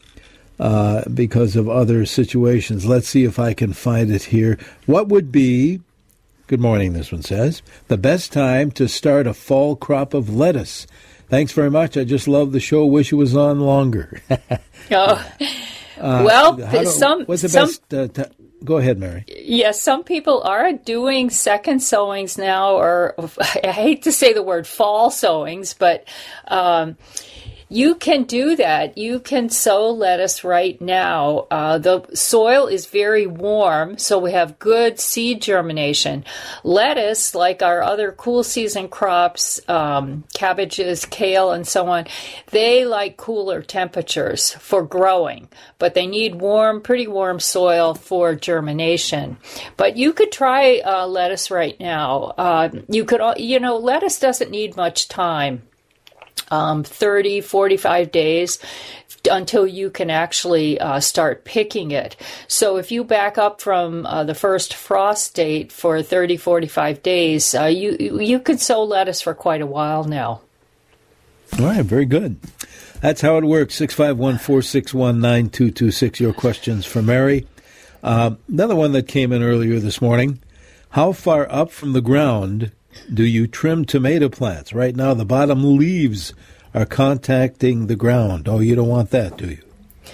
uh, because of other situations. Let's see if I can find it here. What would be, good morning, this one says, the best time to start a fall crop of lettuce? Thanks very much. I just love the show. Wish it was on longer. oh, well, uh, do, some what's the some, best? Uh, t- go ahead, Mary. Yes, some people are doing second sowings now, or I hate to say the word fall sowings, but um, you can do that. You can sow lettuce right now. Uh, the soil is very warm, so we have good seed germination. Lettuce, like our other cool season crops, um, cabbages, kale, and so on, they like cooler temperatures for growing, but they need warm, pretty warm soil for germination. But you could try uh, lettuce right now. Uh, you could, you know, lettuce doesn't need much time. Um, thirty, forty-five days until you can actually uh, start picking it. So if you back up from uh, the first frost date for thirty, forty-five days, uh, you you could sow lettuce for quite a while now. All right, very good. That's how it works. six five one, four six one, nine two two six. Your questions for Mary. Uh, another one that came in earlier this morning. How far up from the ground do you trim tomato plants? Right now, the bottom leaves are contacting the ground. Oh, you don't want that, do you?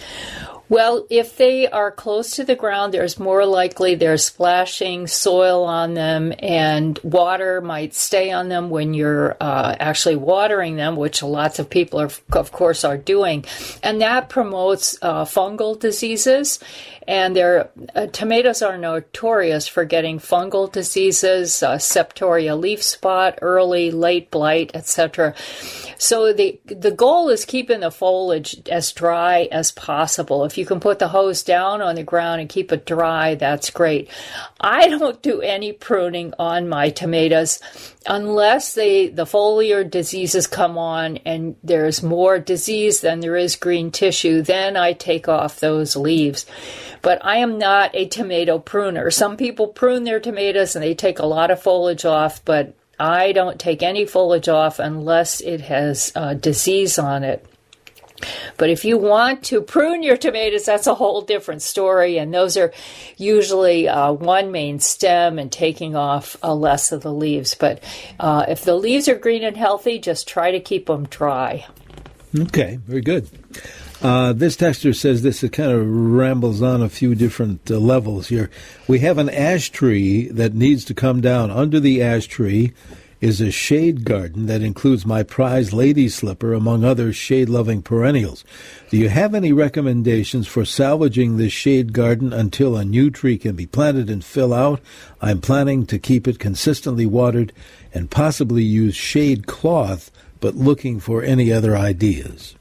Well, if they are close to the ground, there's more likely there's splashing soil on them, and water might stay on them when you're uh, actually watering them, which lots of people, are, of course, are doing. And that promotes uh, fungal diseases. And their uh, tomatoes are notorious for getting fungal diseases, uh, septoria leaf spot, early, late blight, et cetera. So the the goal is keeping the foliage as dry as possible. If you you can put the hose down on the ground and keep it dry, that's great. I don't do any pruning on my tomatoes unless they, the foliar diseases come on and there's more disease than there is green tissue. Then I take off those leaves. But I am not a tomato pruner. Some people prune their tomatoes and they take a lot of foliage off, but I don't take any foliage off unless it has uh, disease on it. But if you want to prune your tomatoes, that's a whole different story, and those are usually uh, one main stem and taking off uh, less of the leaves. But uh, if the leaves are green and healthy, just try to keep them dry. Okay, very good. Uh, this texter says this, it kind of rambles on a few different uh, levels here. We have an ash tree that needs to come down. Under the ash tree is a shade garden that includes my prized lady slipper, among other shade-loving perennials. Do you have any recommendations for salvaging this shade garden until a new tree can be planted and fill out? I'm planning to keep it consistently watered and possibly use shade cloth, but looking for any other ideas.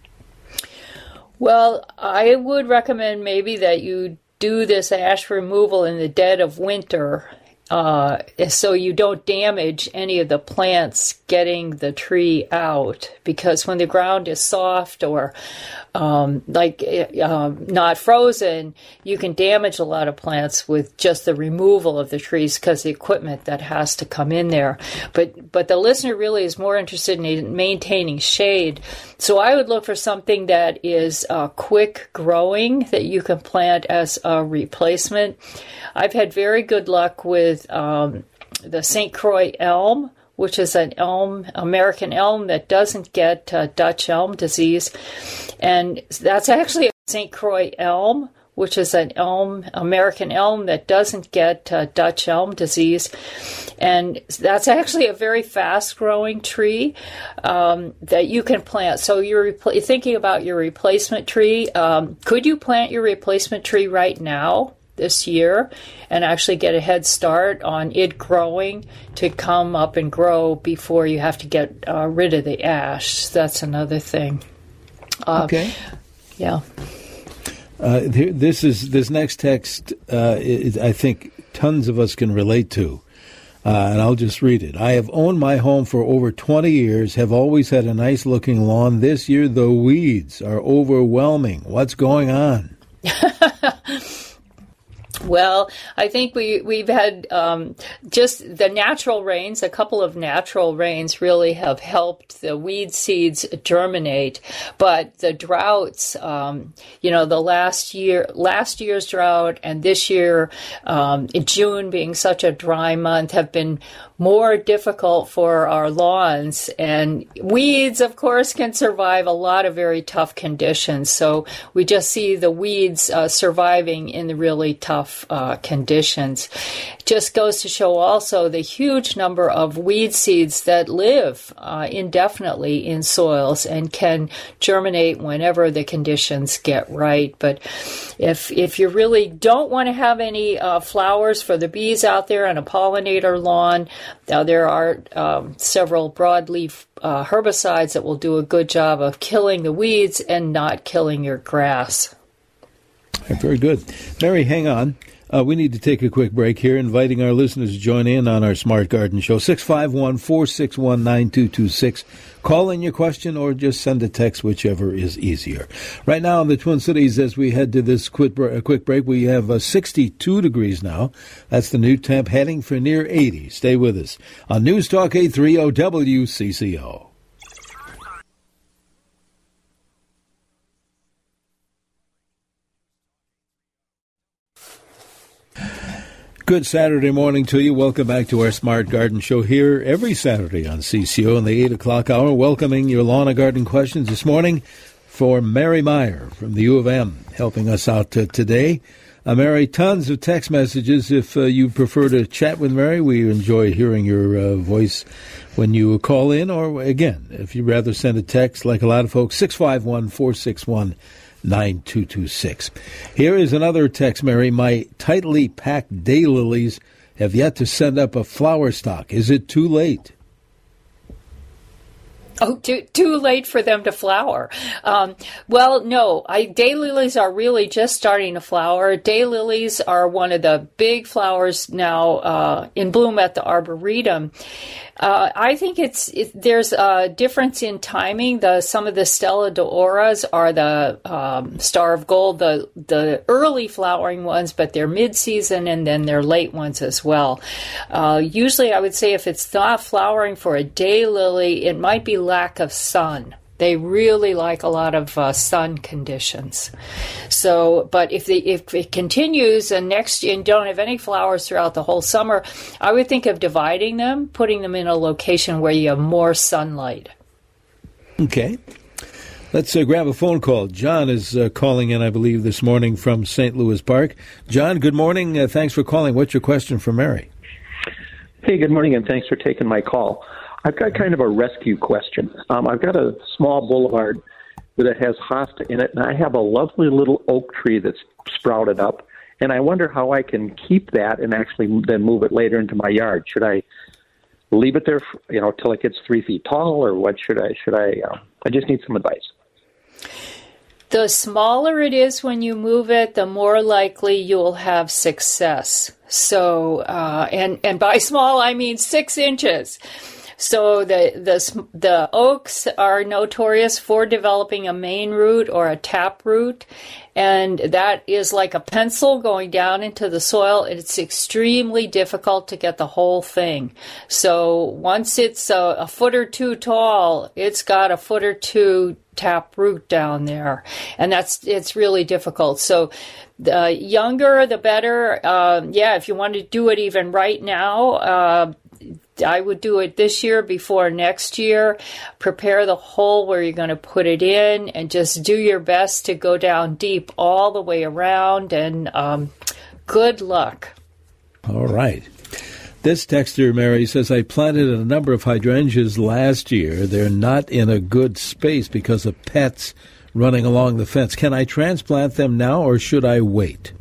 Well, I would recommend maybe that you do this ash removal in the dead of winter, uh, so you don't damage any of the plants getting the tree out, because when the ground is soft or um, like uh, not frozen, you can damage a lot of plants with just the removal of the trees because the equipment that has to come in there. But but the listener really is more interested in maintaining shade. So I would look for something that is uh, quick growing that you can plant as a replacement. I've had very good luck with um, the Saint Croix elm, which is an elm, American elm that doesn't get uh, Dutch elm disease. And that's actually a Saint Croix elm, which is an elm, American elm that doesn't get uh, Dutch elm disease. And that's actually a very fast-growing tree um, that you can plant. So you're repl- thinking about your replacement tree. Um, could you plant your replacement tree right now, this year, and actually get a head start on it growing to come up and grow before you have to get uh, rid of the ash? That's another thing. Uh, okay. Yeah. Uh, this is this next text. Uh, is, I think tons of us can relate to, uh, and I'll just read it. I have owned my home for over twenty years. Have always had a nice-looking lawn. This year, the weeds are overwhelming. What's going on? Well, I think we, we've had um, just the natural rains, a couple of natural rains really have helped the weed seeds germinate. But the droughts, um, you know, the last year, last year's drought and this year, um, in June being such a dry month, have been more difficult for our lawns. And weeds, of course, can survive a lot of very tough conditions. So we just see the weeds uh, surviving in the really tough uh, conditions. Just goes to show also the huge number of weed seeds that live uh, indefinitely in soils and can germinate whenever the conditions get right. But if if you really don't want to have any uh, flowers for the bees out there on a pollinator lawn, now, there are um, several broadleaf uh, herbicides that will do a good job of killing the weeds and not killing your grass. Very good. Mary, hang on. Uh, we need to take a quick break here, inviting our listeners to join in on our Smart Garden Show. six five one, four six one, nine two two six. Call in your question or just send a text, whichever is easier. Right now in the Twin Cities, as we head to this quick, uh, quick break, we have uh, sixty-two degrees now. That's the new temp, heading for near eighty. Stay with us on News Talk eight thirty W C C O. Good Saturday morning to you. Welcome back to our Smart Garden Show here every Saturday on C C O in the eight o'clock hour. Welcoming your lawn and garden questions this morning for Mary Meyer from the U of M, helping us out uh, today. Uh, Mary, tons of text messages. If uh, you prefer to chat with Mary, we enjoy hearing your uh, voice when you call in. Or, again, if you'd rather send a text, like a lot of folks, six five one, four six one, nine two two six. Here is another text, Mary. My tightly packed daylilies have yet to send up a flower stalk. Is it too late? Oh, too, too late for them to flower. Um, well, no, I, daylilies are really just starting to flower. Daylilies are one of the big flowers now uh, in bloom at the Arboretum. Uh, I think it's it, there's a difference in timing. The some of the Stella d'Oras are the um, Star of Gold, the the early flowering ones, but they're mid-season, and then they're late ones as well. Uh, usually, I would say if it's not flowering for a daylily, it might be lack of sun. They really like a lot of uh, sun conditions. So, but if the if it continues and next year and don't have any flowers throughout the whole summer, I would think of dividing them, putting them in a location where you have more sunlight. Okay. Let's uh, grab a phone call. John is uh, calling in, I believe, this morning from Saint Louis Park. John, good morning. Uh, thanks for calling. What's your question for Mary? Hey, good morning, and thanks for taking my call. I've got kind of a rescue question. Um, I've got a small boulevard that has hosta in it, and I have a lovely little oak tree that's sprouted up, and I wonder how I can keep that and actually then move it later into my yard. Should I leave it there, you know, till it gets three feet tall, or what should I? Should I? Uh, I just need some advice. The smaller it is when you move it, the more likely you'll have success. So, uh, and and by small I mean six inches. So the, the the oaks are notorious for developing a main root or a tap root, and that is like a pencil going down into the soil. It's extremely difficult to get the whole thing. So once it's a, a foot or two tall, it's got a foot or two tap root down there, and that's it's really difficult. So the younger, the better. Uh, yeah, if you want to do it even right now, uh, I would do it this year before next year. Prepare the hole where you're going to put it in, and just do your best to go down deep all the way around, and um, good luck. All right. This texter, Mary, says, I planted a number of hydrangeas last year. They're not in a good space because of pets running along the fence. Can I transplant them now, or should I wait?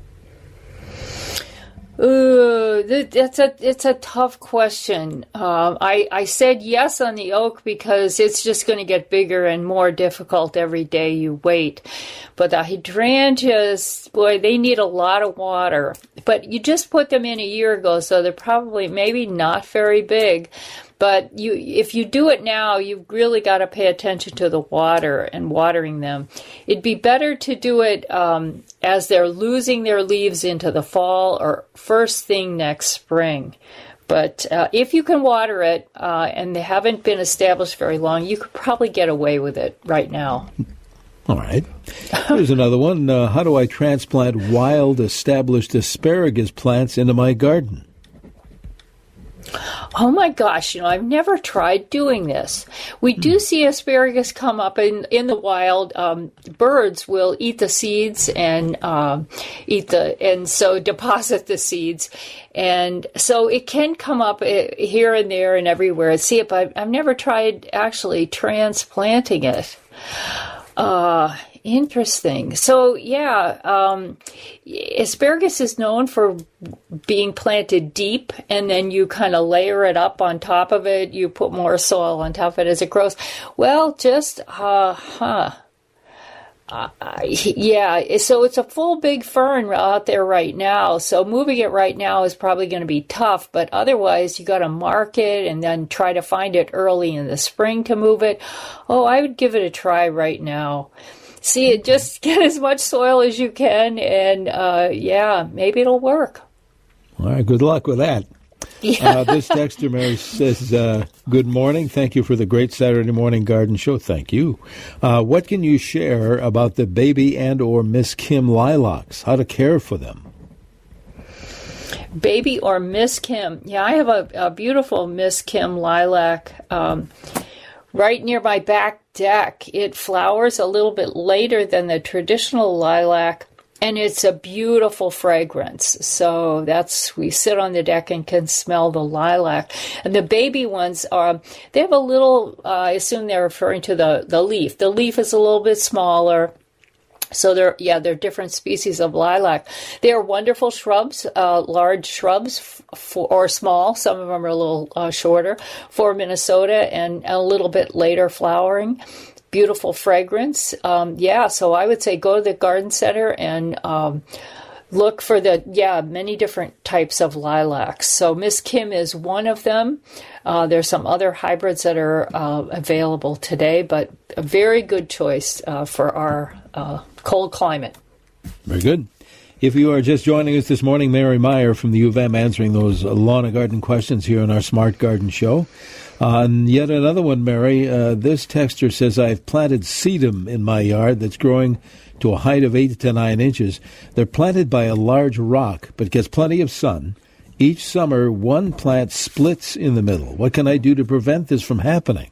Ooh, that's a it's a tough question. Um, I I said yes on the oak because it's just going to get bigger and more difficult every day you wait. But the hydrangeas, boy, they need a lot of water. But you just put them in a year ago, so they're probably maybe not very big. But you, if you do it now, you've really got to pay attention to the water and watering them. It'd be better to do it um, as they're losing their leaves into the fall or first thing next spring. But uh, if you can water it uh, and they haven't been established very long, you could probably get away with it right now. All right. Here's another one. Uh, how do I transplant wild established asparagus plants into my garden? Oh my gosh, you know, I've never tried doing this. We do see asparagus come up in, in the wild. Um, birds will eat the seeds and um, eat the, and so deposit the seeds. And so it can come up here and there and everywhere. See it, but I've never tried actually transplanting it. Uh, interesting. So, yeah, um, asparagus is known for being planted deep, and then you kind of layer it up on top of it. You put more soil on top of it as it grows. Well, just, uh, huh. Uh, yeah, so it's a full big fern out there right now. So moving it right now is probably going to be tough, but otherwise you got to mark it and then try to find it early in the spring to move it. Oh, I would give it a try right now. See, it just get as much soil as you can, and uh, yeah, maybe it'll work. All right, good luck with that. Yeah. uh, this texter, Mary, says, uh, good morning. Thank you for the great Saturday morning garden show. Thank you. Uh, what can you share about the baby and or Miss Kim lilacs? How to care for them? Baby or Miss Kim. Yeah, I have a, a beautiful Miss Kim lilac um, right near my back deck. It flowers a little bit later than the traditional lilac, and it's a beautiful fragrance. So that's, we sit on the deck and can smell the lilac. And the baby ones are, they have a little, uh, I assume they're referring to the, the leaf. The leaf is a little bit smaller. So they're, yeah, they're different species of lilac. They are wonderful shrubs, uh, large shrubs f- for, or small. Some of them are a little uh, shorter for Minnesota and a little bit later flowering. Beautiful fragrance. Um, yeah, so I would say go to the garden center and um, look for the, yeah, many different types of lilacs. So Miss Kim is one of them. Uh, there's some other hybrids that are uh, available today, but a very good choice uh, for our uh, cold climate. Very good. If you are just joining us this morning, Mary Meyer from the U of M answering those lawn and garden questions here on our Smart Garden Show. Uh, and yet another one, Mary. Uh, this texter says, I've planted sedum in my yard that's growing to a height of eight to nine inches. They're planted by a large rock, but gets plenty of sun. Each summer, one plant splits in the middle. What can I do to prevent this from happening?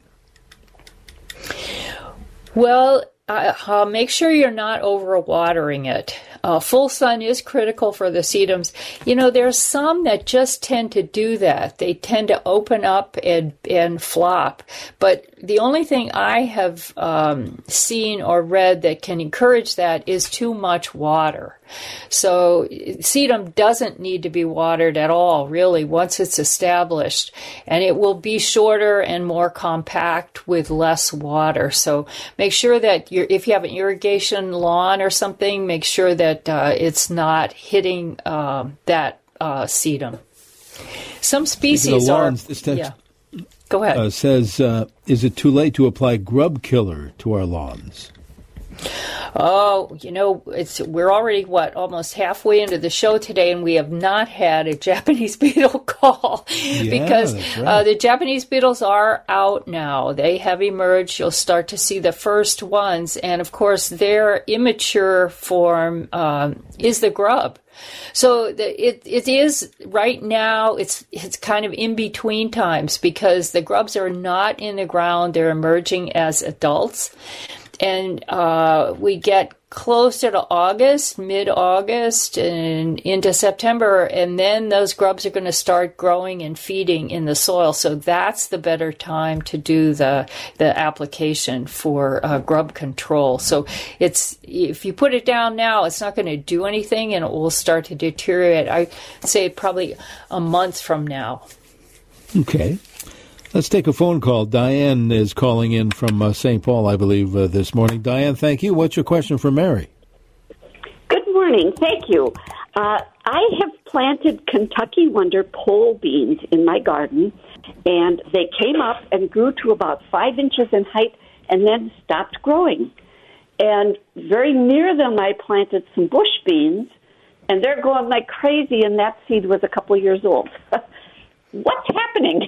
Well, uh, uh, make sure you're not overwatering it. Uh, full sun is critical for the sedums. You know, there's some that just tend to do that. They tend to open up and, and flop. But the only thing I have um, seen or read that can encourage that is too much water. So sedum doesn't need to be watered at all, really, once it's established. And it will be shorter and more compact with less water. So make sure that you're, if you have an irrigation lawn or something, make sure that uh, it's not hitting uh, that uh, sedum. Some species lawns, are... This text, yeah. Go ahead. Uh, says, uh, is it too late to apply grub killer to our lawns? Oh, you know, it's we're already, what, almost halfway into the show today, and we have not had a Japanese beetle call Yeah, because that's right. uh, the Japanese beetles are out now. They have emerged. You'll start to see the first ones, and of course, their immature form um, is the grub. So the, it it is right now. It's it's kind of in between times because the grubs are not in the ground; they're emerging as adults. And uh, we get closer to August, mid-August, and into September, and then those grubs are going to start growing and feeding in the soil. So that's the better time to do the the application for uh, grub control. So it's if you put it down now, it's not going to do anything, and it will start to deteriorate. I say probably a month from now. Okay. Let's take a phone call. Diane is calling in from uh, Saint Paul, I believe, uh, this morning. Diane, thank you. What's your question for Mary? Good morning. Thank you. Uh, I have planted Kentucky Wonder pole beans in my garden, and they came up and grew to about five inches in height and then stopped growing. And very near them, I planted some bush beans, and they're going like crazy, and that seed was a couple years old. What's happening?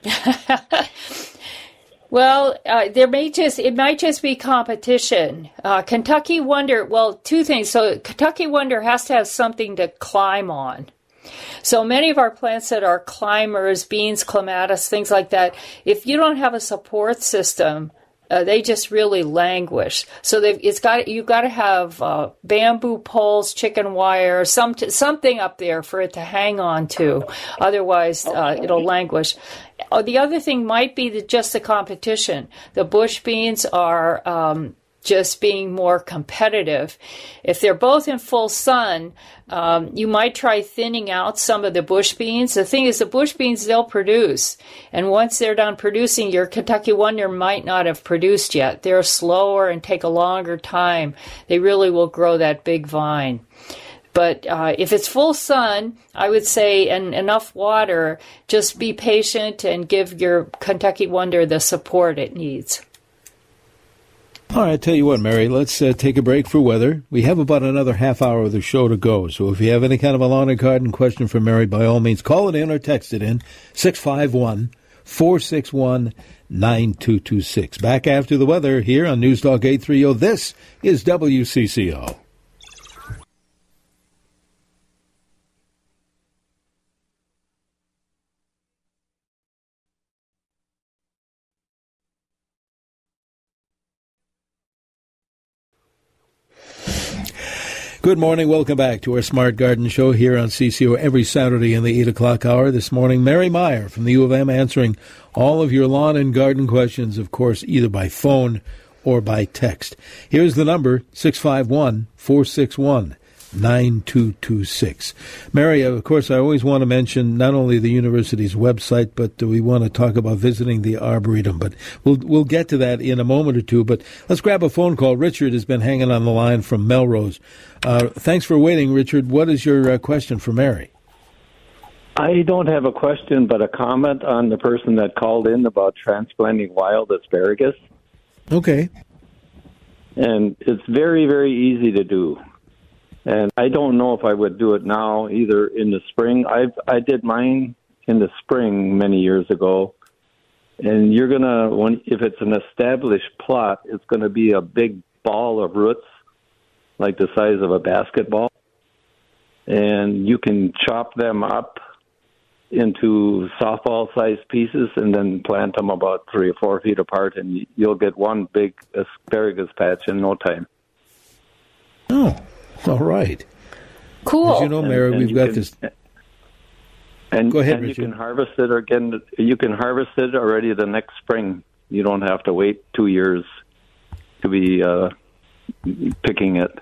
Well, uh, there may just it might just be competition. Uh, Kentucky Wonder, well, two things. So Kentucky Wonder has to have something to climb on. So many of our plants that are climbers, beans, clematis, things like that, if you don't have a support system, Uh, they just really languish. So they've, it's got you've got to have uh, bamboo poles, chicken wire, some t- something up there for it to hang on to. Otherwise, uh, it'll languish. Uh, the other thing might be that just the competition. The bush beans are um, just being more competitive. If they're both in full sun, um, you might try thinning out some of the bush beans. The thing is, the bush beans, they'll produce. And once they're done producing, your Kentucky Wonder might not have produced yet. They're slower and take a longer time. They really will grow that big vine. But uh, if it's full sun, I would say, and enough water, just be patient and give your Kentucky Wonder the support it needs. All right, tell you what, Mary, let's uh, take a break for weather. We have about another half hour of the show to go, so if you have any kind of a lawn and garden question for Mary, by all means, call it in or text it in, six five one, four six one, nine two two six. Back after the weather here on News Talk eight thirty. This is W C C O. Good morning. Welcome back to our Smart Garden Show here on C C O every Saturday in the eight o'clock hour. This morning, Mary Meyer from the U of M answering all of your lawn and garden questions, of course, either by phone or by text. Here's the number, six five one, four six one, nine two two six. Mary, of course, I always want to mention not only the university's website, but we want to talk about visiting the Arboretum. But we'll we'll get to that in a moment or two. But let's grab a phone call. Richard has been hanging on the line from Melrose. Uh, thanks for waiting, Richard. What is your uh, question for Mary? I don't have a question, but a comment on the person that called in about transplanting wild asparagus. Okay. And it's very, very easy to do. And I don't know if I would do it now, either in the spring. I I did mine in the spring many years ago. And you're going to, when if it's an established plot, it's going to be a big ball of roots, like the size of a basketball. And you can chop them up into softball-sized pieces and then plant them about three or four feet apart, and you'll get one big asparagus patch in no time. Oh, all right. Cool. As you know, Mary, and, and we've got can, this. And, Go ahead, and Richard. you can harvest it again. You can harvest it already the next spring. You don't have to wait two years to be uh, picking it.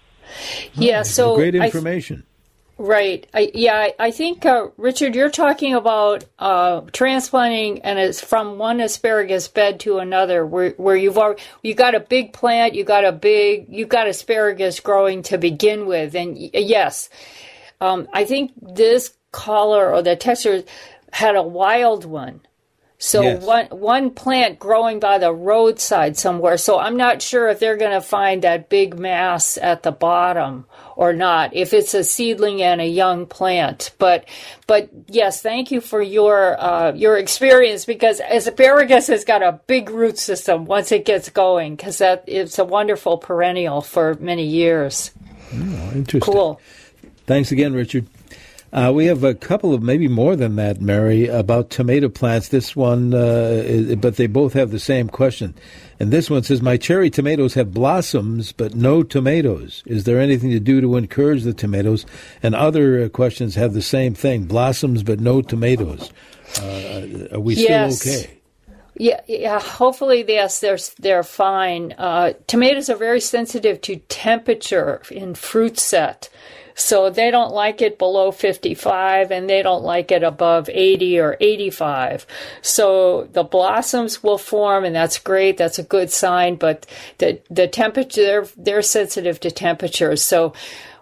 Yeah. So great information. I, Right. I, yeah, I, I think, uh, Richard, you're talking about uh, transplanting and it's from one asparagus bed to another, where where you've already, you got a big plant, you got a big, you got asparagus growing to begin with, and y- yes, um, I think this caller or the texter had a wild one. So yes. one one plant growing by the roadside somewhere. So I'm not sure if they're going to find that big mass at the bottom or not, if it's a seedling and a young plant. But but yes, thank you for your uh, your experience, because asparagus has got a big root system once it gets going, because that it's a wonderful perennial for many years. Oh, interesting. Cool. Thanks again, Richard. Uh, we have a couple of, maybe more than that, Mary, about tomato plants. This one, uh, is, but they both have the same question. And this one says, my cherry tomatoes have blossoms, but no tomatoes. Is there anything to do to encourage the tomatoes? And other uh, questions have the same thing, blossoms, but no tomatoes. Uh, are we yes. still okay? Yeah, yeah. Hopefully, yes, they're they're fine. Uh, tomatoes are very sensitive to temperature in fruit set. So they don't like it below fifty-five, and they don't like it above eighty or eighty-five. So the blossoms will form, and that's great. That's a good sign. But the the temperature, they're, they're sensitive to temperatures. So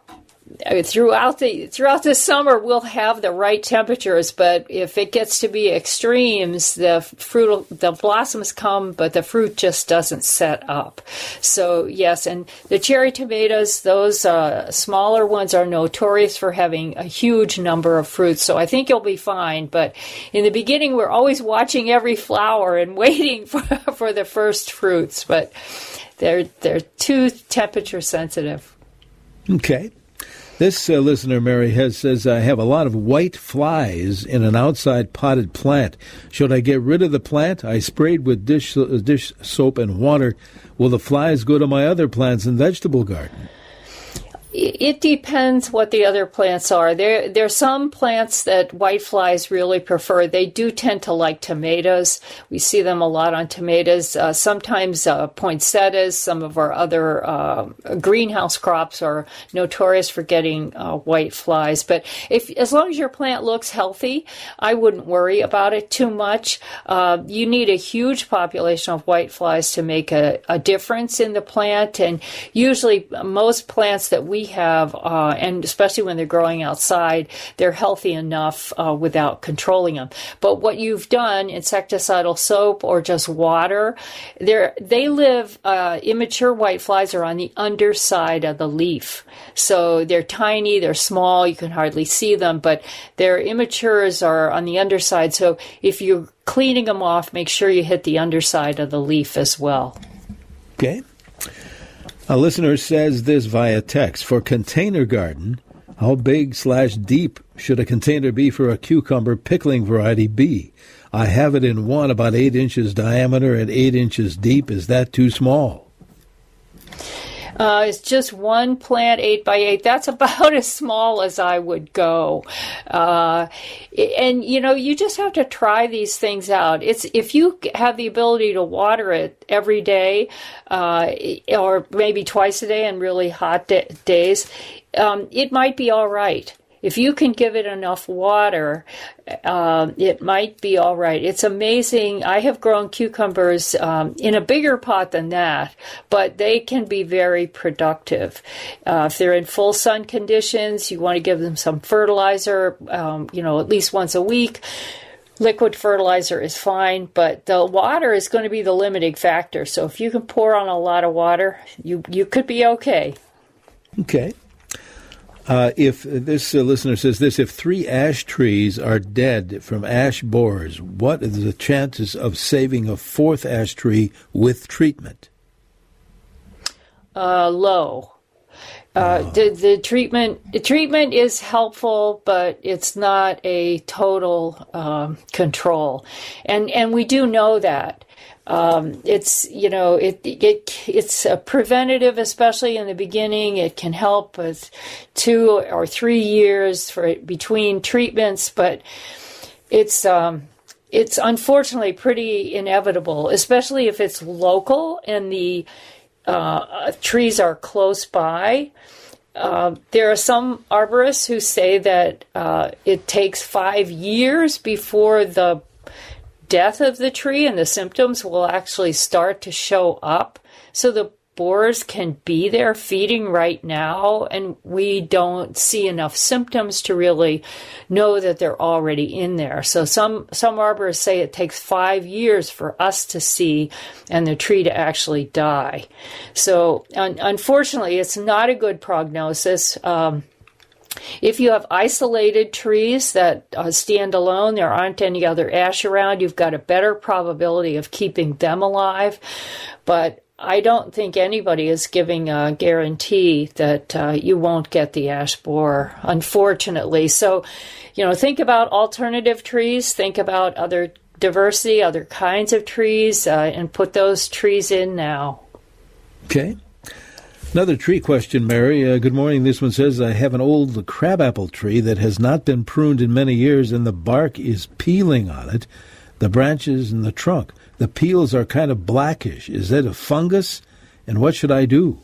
throughout the throughout the summer, we'll have the right temperatures. But if it gets to be extremes, the fruit, the blossoms come, but the fruit just doesn't set up. So yes, and the cherry tomatoes, those uh, smaller ones, are notorious for having a huge number of fruits. So I think you'll be fine. But in the beginning, we're always watching every flower and waiting for for the first fruits. But they're they're too temperature sensitive. Okay. This uh, listener, Mary, has says, I have a lot of white flies in an outside potted plant. Should I get rid of the plant? I sprayed with dish, uh, dish soap and water. Will the flies go to my other plants and vegetable garden? It depends what the other plants are. There, there are some plants that whiteflies really prefer. They do tend to like tomatoes. We see them a lot on tomatoes. Uh, sometimes uh, poinsettias, some of our other uh, greenhouse crops are notorious for getting uh, whiteflies. But if, as long as your plant looks healthy, I wouldn't worry about it too much. Uh, you need a huge population of whiteflies to make a, a difference in the plant. And usually most plants that we have, uh, and especially when they're growing outside, they're healthy enough uh, without controlling them. But what you've done, insecticidal soap or just water, they live, uh, immature whiteflies are on the underside of the leaf. So they're tiny, they're small, you can hardly see them, but their immatures are on the underside. So if you're cleaning them off, make sure you hit the underside of the leaf as well. Okay. A listener says this via text. For container garden, how big slash deep should a container be for a cucumber pickling variety be? I have it in one about eight inches diameter and eight inches deep. Is that too small? Uh, it's just one plant, eight by eight. That's about as small as I would go. Uh, and, you know, you just have to try these things out. It's if you have the ability to water it every day, uh, or maybe twice a day on really hot da- days, um, it might be all right. If you can give it enough water, uh, it might be all right. It's amazing. I have grown cucumbers um, in a bigger pot than that, but they can be very productive. Uh, if they're in full sun conditions, you want to give them some fertilizer, um, you know, at least once a week. Liquid fertilizer is fine, but the water is going to be the limiting factor. So if you can pour on a lot of water, you, you could be okay. Okay. Uh, if this uh, listener says this, if three ash trees are dead from ash borers, what are the chances of saving a fourth ash tree with treatment? Uh, low. Uh, oh. the, the treatment the treatment is helpful, but it's not a total um, control, and and we do know that. Um, it's, you know, it, it, it's a preventative, especially in the beginning. It can help with two or three years for between treatments, but it's, um, it's unfortunately pretty inevitable, especially if it's local and the, uh, trees are close by. Uh, there are some arborists who say that, uh, it takes five years before the death of the tree and the symptoms will actually start to show up. So the borers can be there feeding right now, and we don't see enough symptoms to really know that they're already in there. So some, some arborists say it takes five years for us to see and the tree to actually die. So un- unfortunately, it's not a good prognosis. Um, If you have isolated trees that uh, stand alone, there aren't any other ash around, you've got a better probability of keeping them alive. But I don't think anybody is giving a guarantee that uh, you won't get the ash borer, unfortunately. So, you know, think about alternative trees, think about other diversity, other kinds of trees, uh, and put those trees in now. Okay. Another tree question, Mary. Uh, good morning. This one says, I have an old crabapple tree that has not been pruned in many years, and the bark is peeling on it, the branches and the trunk. The peels are kind of blackish. Is that a fungus? And what should I do?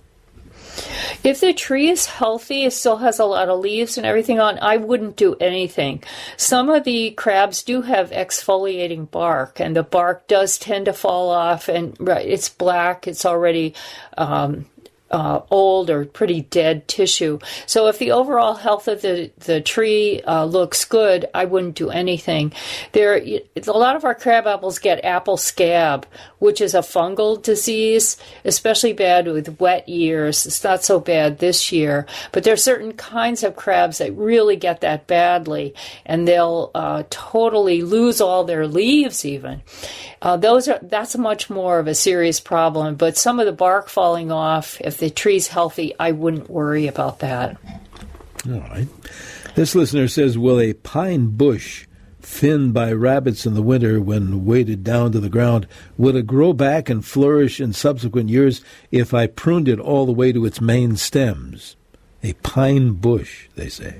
If the tree is healthy, it still has a lot of leaves and everything on, I wouldn't do anything. Some of the crabs do have exfoliating bark, and the bark does tend to fall off, and it's black. It's already um, uh, old or pretty dead tissue. So if the overall health of the, the tree uh, looks good, I wouldn't do anything. There, a lot of our crab apples get apple scab, which is a fungal disease, especially bad with wet years. It's not so bad this year, but there are certain kinds of crabs that really get that badly, and they'll uh, totally lose all their leaves even. Uh, those are that's much more of a serious problem, but some of the bark falling off, if the tree's healthy, I wouldn't worry about that. All right. This listener says, will a pine bush thinned by rabbits in the winter when weighted down to the ground, would it grow back and flourish in subsequent years if I pruned it all the way to its main stems? A pine bush, they say.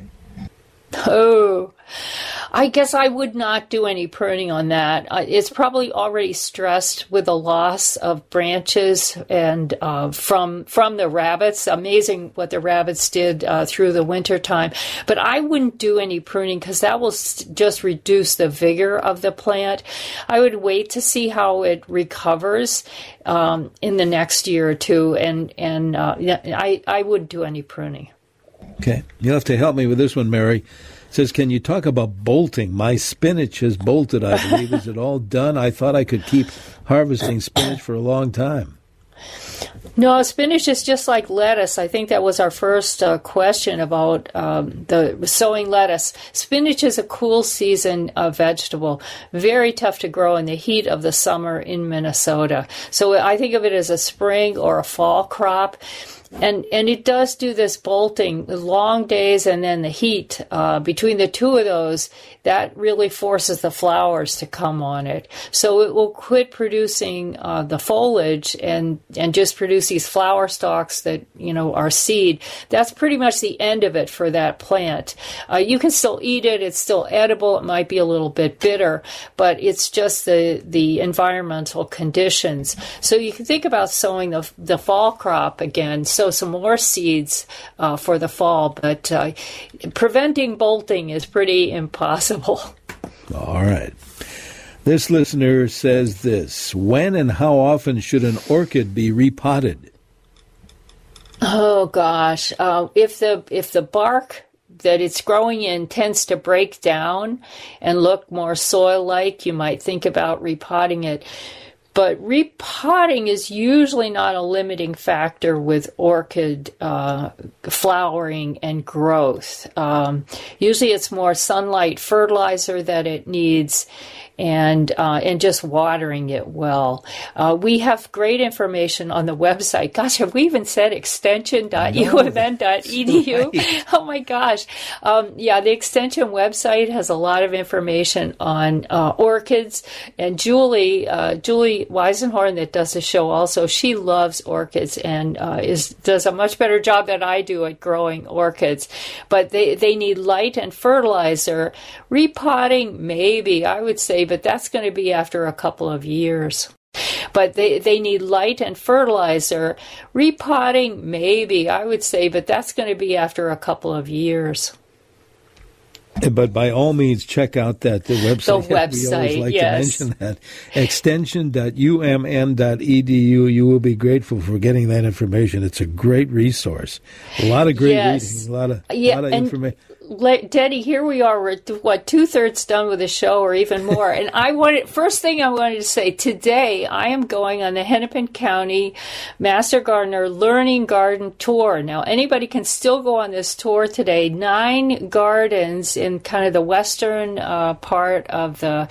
Oh, I guess I would not do any pruning on that. Uh, it's probably already stressed with the loss of branches and uh, from from the rabbits. Amazing what the rabbits did uh, through the winter time. But I wouldn't do any pruning because that will st- just reduce the vigor of the plant. I would wait to see how it recovers um, in the next year or two, and and uh, I I wouldn't do any pruning. Okay. You'll have to help me with this one, Mary. It says, can you talk about bolting? My spinach has bolted, I believe. Is it all done? I thought I could keep harvesting spinach for a long time. No, spinach is just like lettuce. I think that was our first uh, question about um, the sowing lettuce. Spinach is a cool season uh, vegetable, very tough to grow in the heat of the summer in Minnesota. So I think of it as a spring or a fall crop. And and it does do this bolting, the long days and then the heat. Uh, between the two of those, that really forces the flowers to come on it. So it will quit producing uh, the foliage and, and just produce these flower stalks that, you know, are seed. That's pretty much the end of it for that plant. Uh, you can still eat it. It's still edible. It might be a little bit bitter, but it's just the, the environmental conditions. So you can think about sowing the, the fall crop again. Sow some more seeds uh, for the fall, but uh, preventing bolting is pretty impossible. All right. This listener says this: when and how often should an orchid be repotted? Oh gosh, uh, if the if the bark that it's growing in tends to break down and look more soil-like, you might think about repotting it. But repotting is usually not a limiting factor with orchid uh, flowering and growth. Um, usually it's more sunlight, fertilizer that it needs, and uh, and just watering it well. Uh, we have great information on the website. Gosh, have we even said extension dot u m n dot e d u? Right. Oh my gosh. Um, yeah, the extension website has a lot of information on uh, orchids. And Julie, uh, Julie Weisenhorn, that does the show also, she loves orchids and uh, is does a much better job than I do at growing orchids. But they, they need light and fertilizer. Repotting, maybe, I would say, but that's going to be after a couple of years. But they, they need light and fertilizer. Repotting, maybe, I would say, but that's going to be after a couple of years. But by all means, check out that the website. The website, we always like yes. to mention that. extension dot u m n dot e d u. You will be grateful for getting that information. It's a great resource. A lot of great yes. reading, a lot of, yeah, lot of and information. Denny, here we are, we're, what, two-thirds done with the show or even more. And I wanted, first thing I wanted to say, today I am going on the Hennepin County Master Gardener Learning Garden Tour. Now, anybody can still go on this tour today. Nine gardens in kind of the western uh, part of the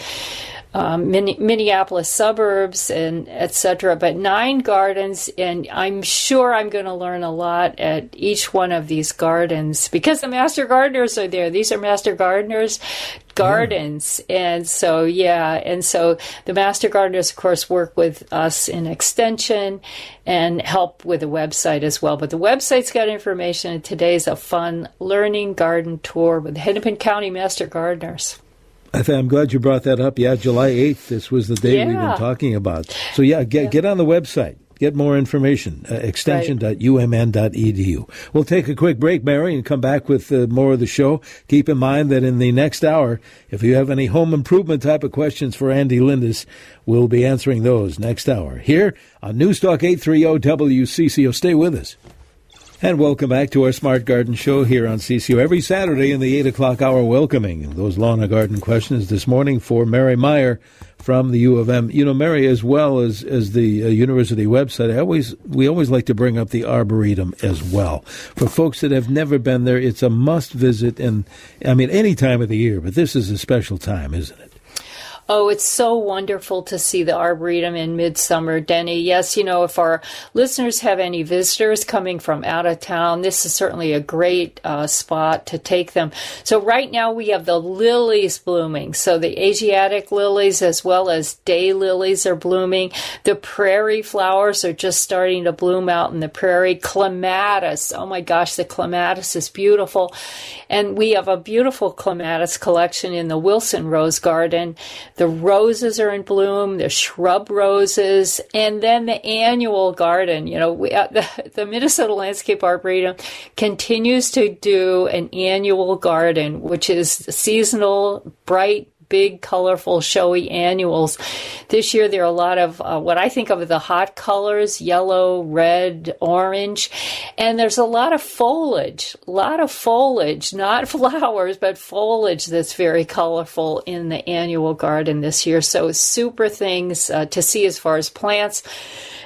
Um, Minneapolis suburbs and et cetera, but nine gardens, and I'm sure I'm going to learn a lot at each one of these gardens because the master gardeners are there. These are master gardeners gardens, yeah. and so yeah, and so the master gardeners, of course, work with us in extension and help with the website as well. But the website's got information, and today's a fun learning garden tour with the Hennepin County Master Gardeners. I th- I'm glad you brought that up. Yeah, July eighth, this was the day yeah. we've been talking about. So, yeah, get yeah. get on the website. Get more information, uh, extension dot u m n dot e d u. We'll take a quick break, Mary, and come back with uh, more of the show. Keep in mind that in the next hour, if you have any home improvement type of questions for Andy Lindis, we'll be answering those next hour here on Newstalk eight thirty W C C O. Stay with us. And welcome back to our Smart Garden Show here on C C O every Saturday in the eight o'clock hour, welcoming those lawn and garden questions this morning for Mary Meyer from the U of M. You know, Mary, as well as, as the uh, university website, I always we always like to bring up the Arboretum as well. For folks that have never been there, it's a must visit, and I mean, any time of the year, but this is a special time, isn't it? Oh, it's so wonderful to see the Arboretum in midsummer, Denny. Yes, you know, if our listeners have any visitors coming from out of town, this is certainly a great uh, spot to take them. So right now we have the lilies blooming. So the Asiatic lilies as well as day lilies are blooming. The prairie flowers are just starting to bloom out in the prairie. Clematis, oh my gosh, the clematis is beautiful. And we have a beautiful clematis collection in the Wilson Rose Garden. The roses are in bloom, the shrub roses, and then the annual garden. You know, we, uh, the, the Minnesota Landscape Arboretum continues to do an annual garden, which is seasonal, bright, big, colorful, showy annuals. This year there are a lot of uh, what I think of as the hot colors, yellow, red, orange, and there's a lot of foliage, a lot of foliage, not flowers, but foliage that's very colorful in the annual garden this year. So super things uh, to see as far as plants.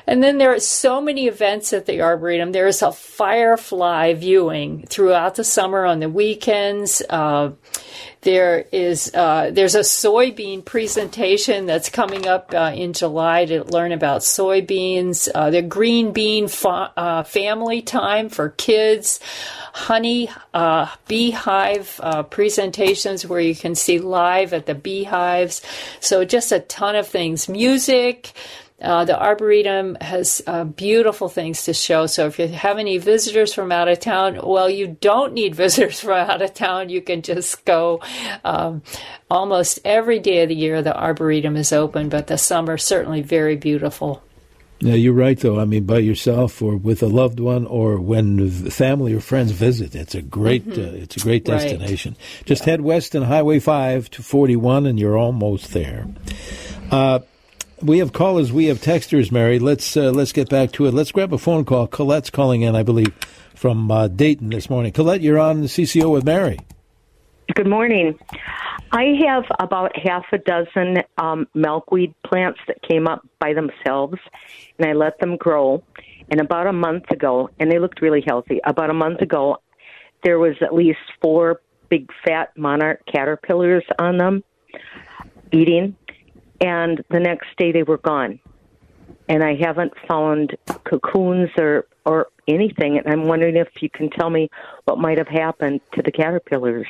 And then there are so many events at the Arboretum. There is a firefly viewing throughout the summer on the weekends. Uh, there is uh, there's a soybean presentation that's coming up uh, in July to learn about soybeans. Uh, the green bean fa- uh, family time for kids. Honey uh, beehive uh, presentations where you can see live at the beehives. So just a ton of things. Music. Uh, the Arboretum has uh, beautiful things to show. So if you have any visitors from out of town, well, you don't need visitors from out of town. You can just go. Um, almost every day of the year, the Arboretum is open, but the summer certainly very beautiful. Yeah, you're right, though. I mean, by yourself or with a loved one, or when family or friends visit, it's a great, mm-hmm. uh, it's a great destination. Right. Just yeah. head west on Highway five to forty-one, and you're almost there. Uh, we have callers, we have texters, Mary. Let's uh, let's get back to it. Let's grab a phone call. Colette's calling in, I believe, from uh, Dayton this morning. Colette, you're on the C C O with Mary. Good morning. I have about half a dozen um, milkweed plants that came up by themselves, and I let them grow. And about a month ago, and they looked really healthy, about a month ago, there was at least four big fat monarch caterpillars on them eating, and the next day they were gone. And I haven't found cocoons or, or anything, and I'm wondering if you can tell me what might have happened to the caterpillars.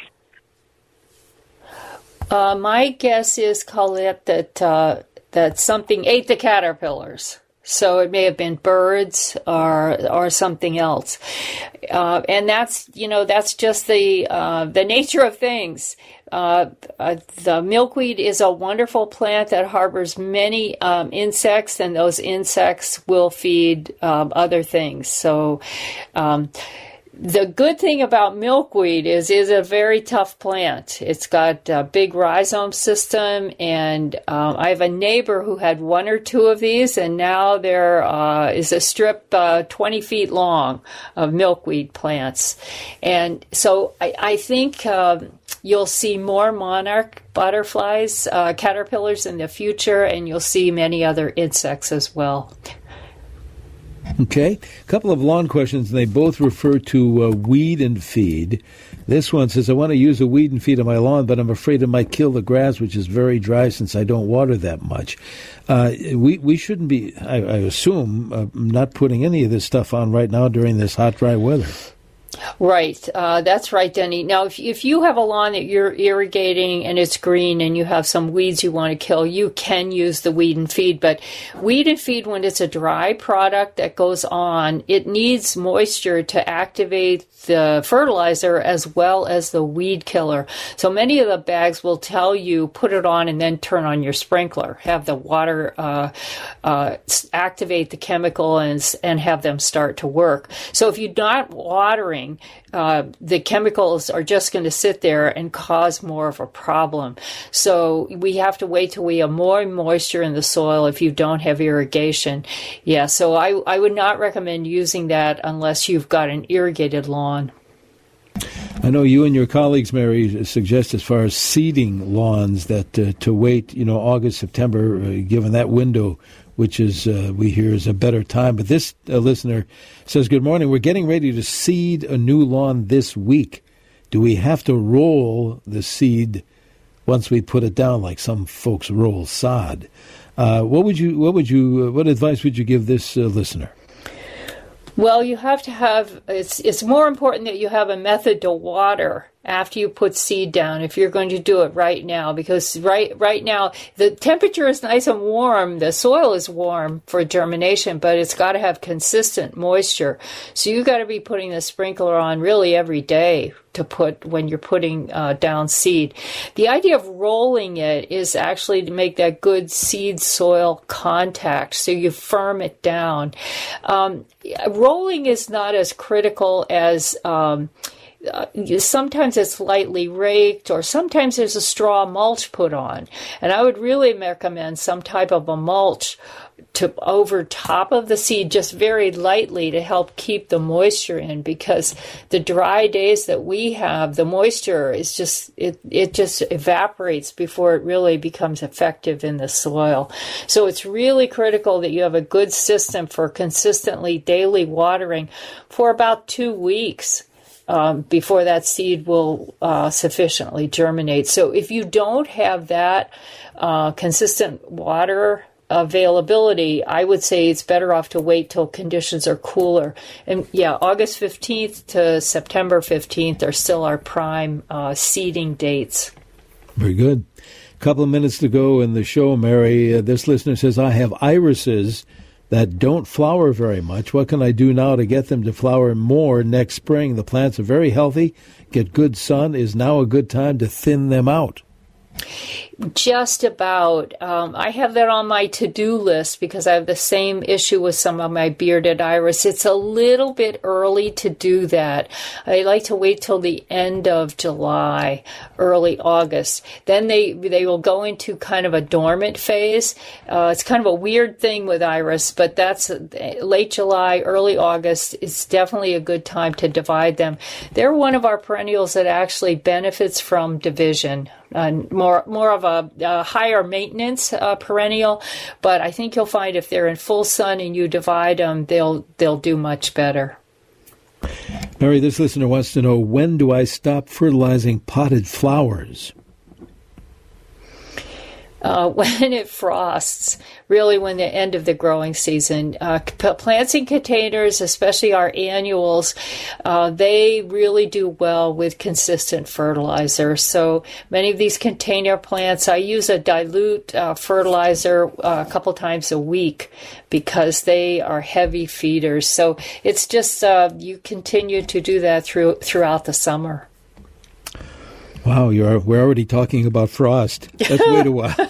Uh, my guess is, Colette, that uh, that something ate the caterpillars. So it may have been birds or or something else, uh, and that's you know that's just the uh, the nature of things. Uh, uh, the milkweed is a wonderful plant that harbors many um, insects, and those insects will feed um, other things. So. Um, The good thing about milkweed is it's a very tough plant. It's got a big rhizome system, and um, I have a neighbor who had one or two of these, and now there uh, is a strip uh, twenty feet long of milkweed plants. And so I, I think um, you'll see more monarch butterflies, uh, caterpillars in the future, and you'll see many other insects as well. Okay, a couple of lawn questions, and they both refer to uh, weed and feed. This one says, I want to use a weed and feed on my lawn, but I'm afraid it might kill the grass, which is very dry since I don't water that much. Uh, we we shouldn't be, I, I assume, uh, not putting any of this stuff on right now during this hot, dry weather. Right. Uh, that's right, Denny. Now, if, if you have a lawn that you're irrigating and it's green and you have some weeds you want to kill, you can use the weed and feed. But weed and feed, when it's a dry product that goes on, it needs moisture to activate the fertilizer as well as the weed killer. So many of the bags will tell you put it on and then turn on your sprinkler, have the water uh, uh, activate the chemical and, and have them start to work. So if you're not watering, Uh, the chemicals are just going to sit there and cause more of a problem. So we have to wait till we have more moisture in the soil if you don't have irrigation. Yeah, so I, I would not recommend using that unless you've got an irrigated lawn. I know you and your colleagues, Mary, suggest as far as seeding lawns that uh, to wait, you know, August, September, uh, given that window, which is, uh, we hear, is a better time. But this uh, listener says, good morning, we're getting ready to seed a new lawn this week. Do we have to roll the seed once we put it down, like some folks roll sod? Uh, what would you, what would you, uh, what advice would you give this uh, listener? Well, you have to have, it's it's more important that you have a method to water after you put seed down if you're going to do it right now, because right right now the temperature is nice and warm, the soil is warm for germination, but it's got to have consistent moisture. So you've got to be putting the sprinkler on really every day to put when you're putting uh, down seed. The idea of rolling it is actually to make that good seed soil contact, so you firm it down. Um, rolling is not as critical as um, uh, sometimes it's lightly raked, or sometimes there's a straw mulch put on. And I would really recommend some type of a mulch to over top of the seed, just very lightly, to help keep the moisture in, because the dry days that we have, the moisture is just it it just evaporates before it really becomes effective in the soil. So it's really critical that you have a good system for consistently daily watering for about two weeks um, before that seed will uh, sufficiently germinate. So if you don't have that uh, consistent water availability, I would say it's better off to wait till conditions are cooler. And yeah, August fifteenth to September fifteenth are still our prime uh, seeding dates. Very good. A couple of minutes to go in the show, Mary. Uh, this listener says, I have irises that don't flower very much. What can I do now to get them to flower more next spring? The plants are very healthy, get good sun. Is now a good time to thin them out? Just about. Um, I have that on my to-do list because I have the same issue with some of my bearded iris. It's a little bit early to do that. I like to wait till the end of July, early August. Then they they will go into kind of a dormant phase. Uh, it's kind of a weird thing with iris, but that's late July, early August is definitely a good time to divide them. They're one of our perennials that actually benefits from division. Uh, more more of a, a higher maintenance uh, perennial, but I think you'll find if they're in full sun and you divide them, they'll they'll do much better. Mary, this listener wants to know, when do I stop fertilizing potted flowers? Uh, when it frosts, really when the end of the growing season. Uh, plants in containers, especially our annuals, uh, they really do well with consistent fertilizer. So many of these container plants, I use a dilute uh, fertilizer uh, a couple times a week because they are heavy feeders. So it's just uh, you continue to do that through throughout the summer. Wow, you're we're already talking about frost. Let's wait a while.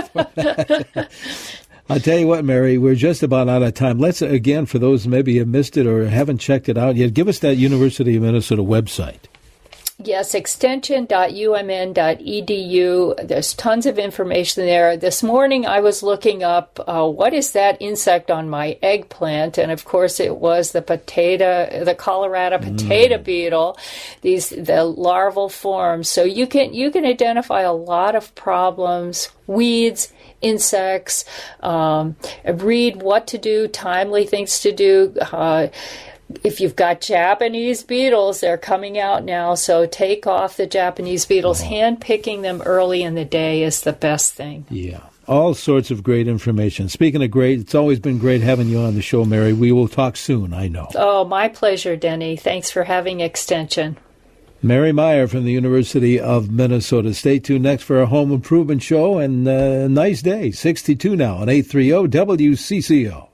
I'll tell you what, Mary, we're just about out of time. Let's, again, for those maybe have missed it or haven't checked it out yet, give us that University of Minnesota website. Yes, extension dot u m n dot e d u. There's tons of information there. This morning I was looking up uh, what is that insect on my eggplant, and of course it was the potato, the Colorado potato mm. beetle. These the larval forms. So you can you can identify a lot of problems, weeds, insects. Um, read what to do, timely things to do. Uh, If you've got Japanese beetles, they're coming out now, so take off the Japanese beetles. Oh. Hand picking them early in the day is the best thing. Yeah, all sorts of great information. Speaking of great, it's always been great having you on the show, Mary. We will talk soon, I know. Oh, my pleasure, Denny. Thanks for having Extension. Mary Meyer from the University of Minnesota. Stay tuned next for our home improvement show, and uh, nice day. sixty-two now on eight thirty W C C O.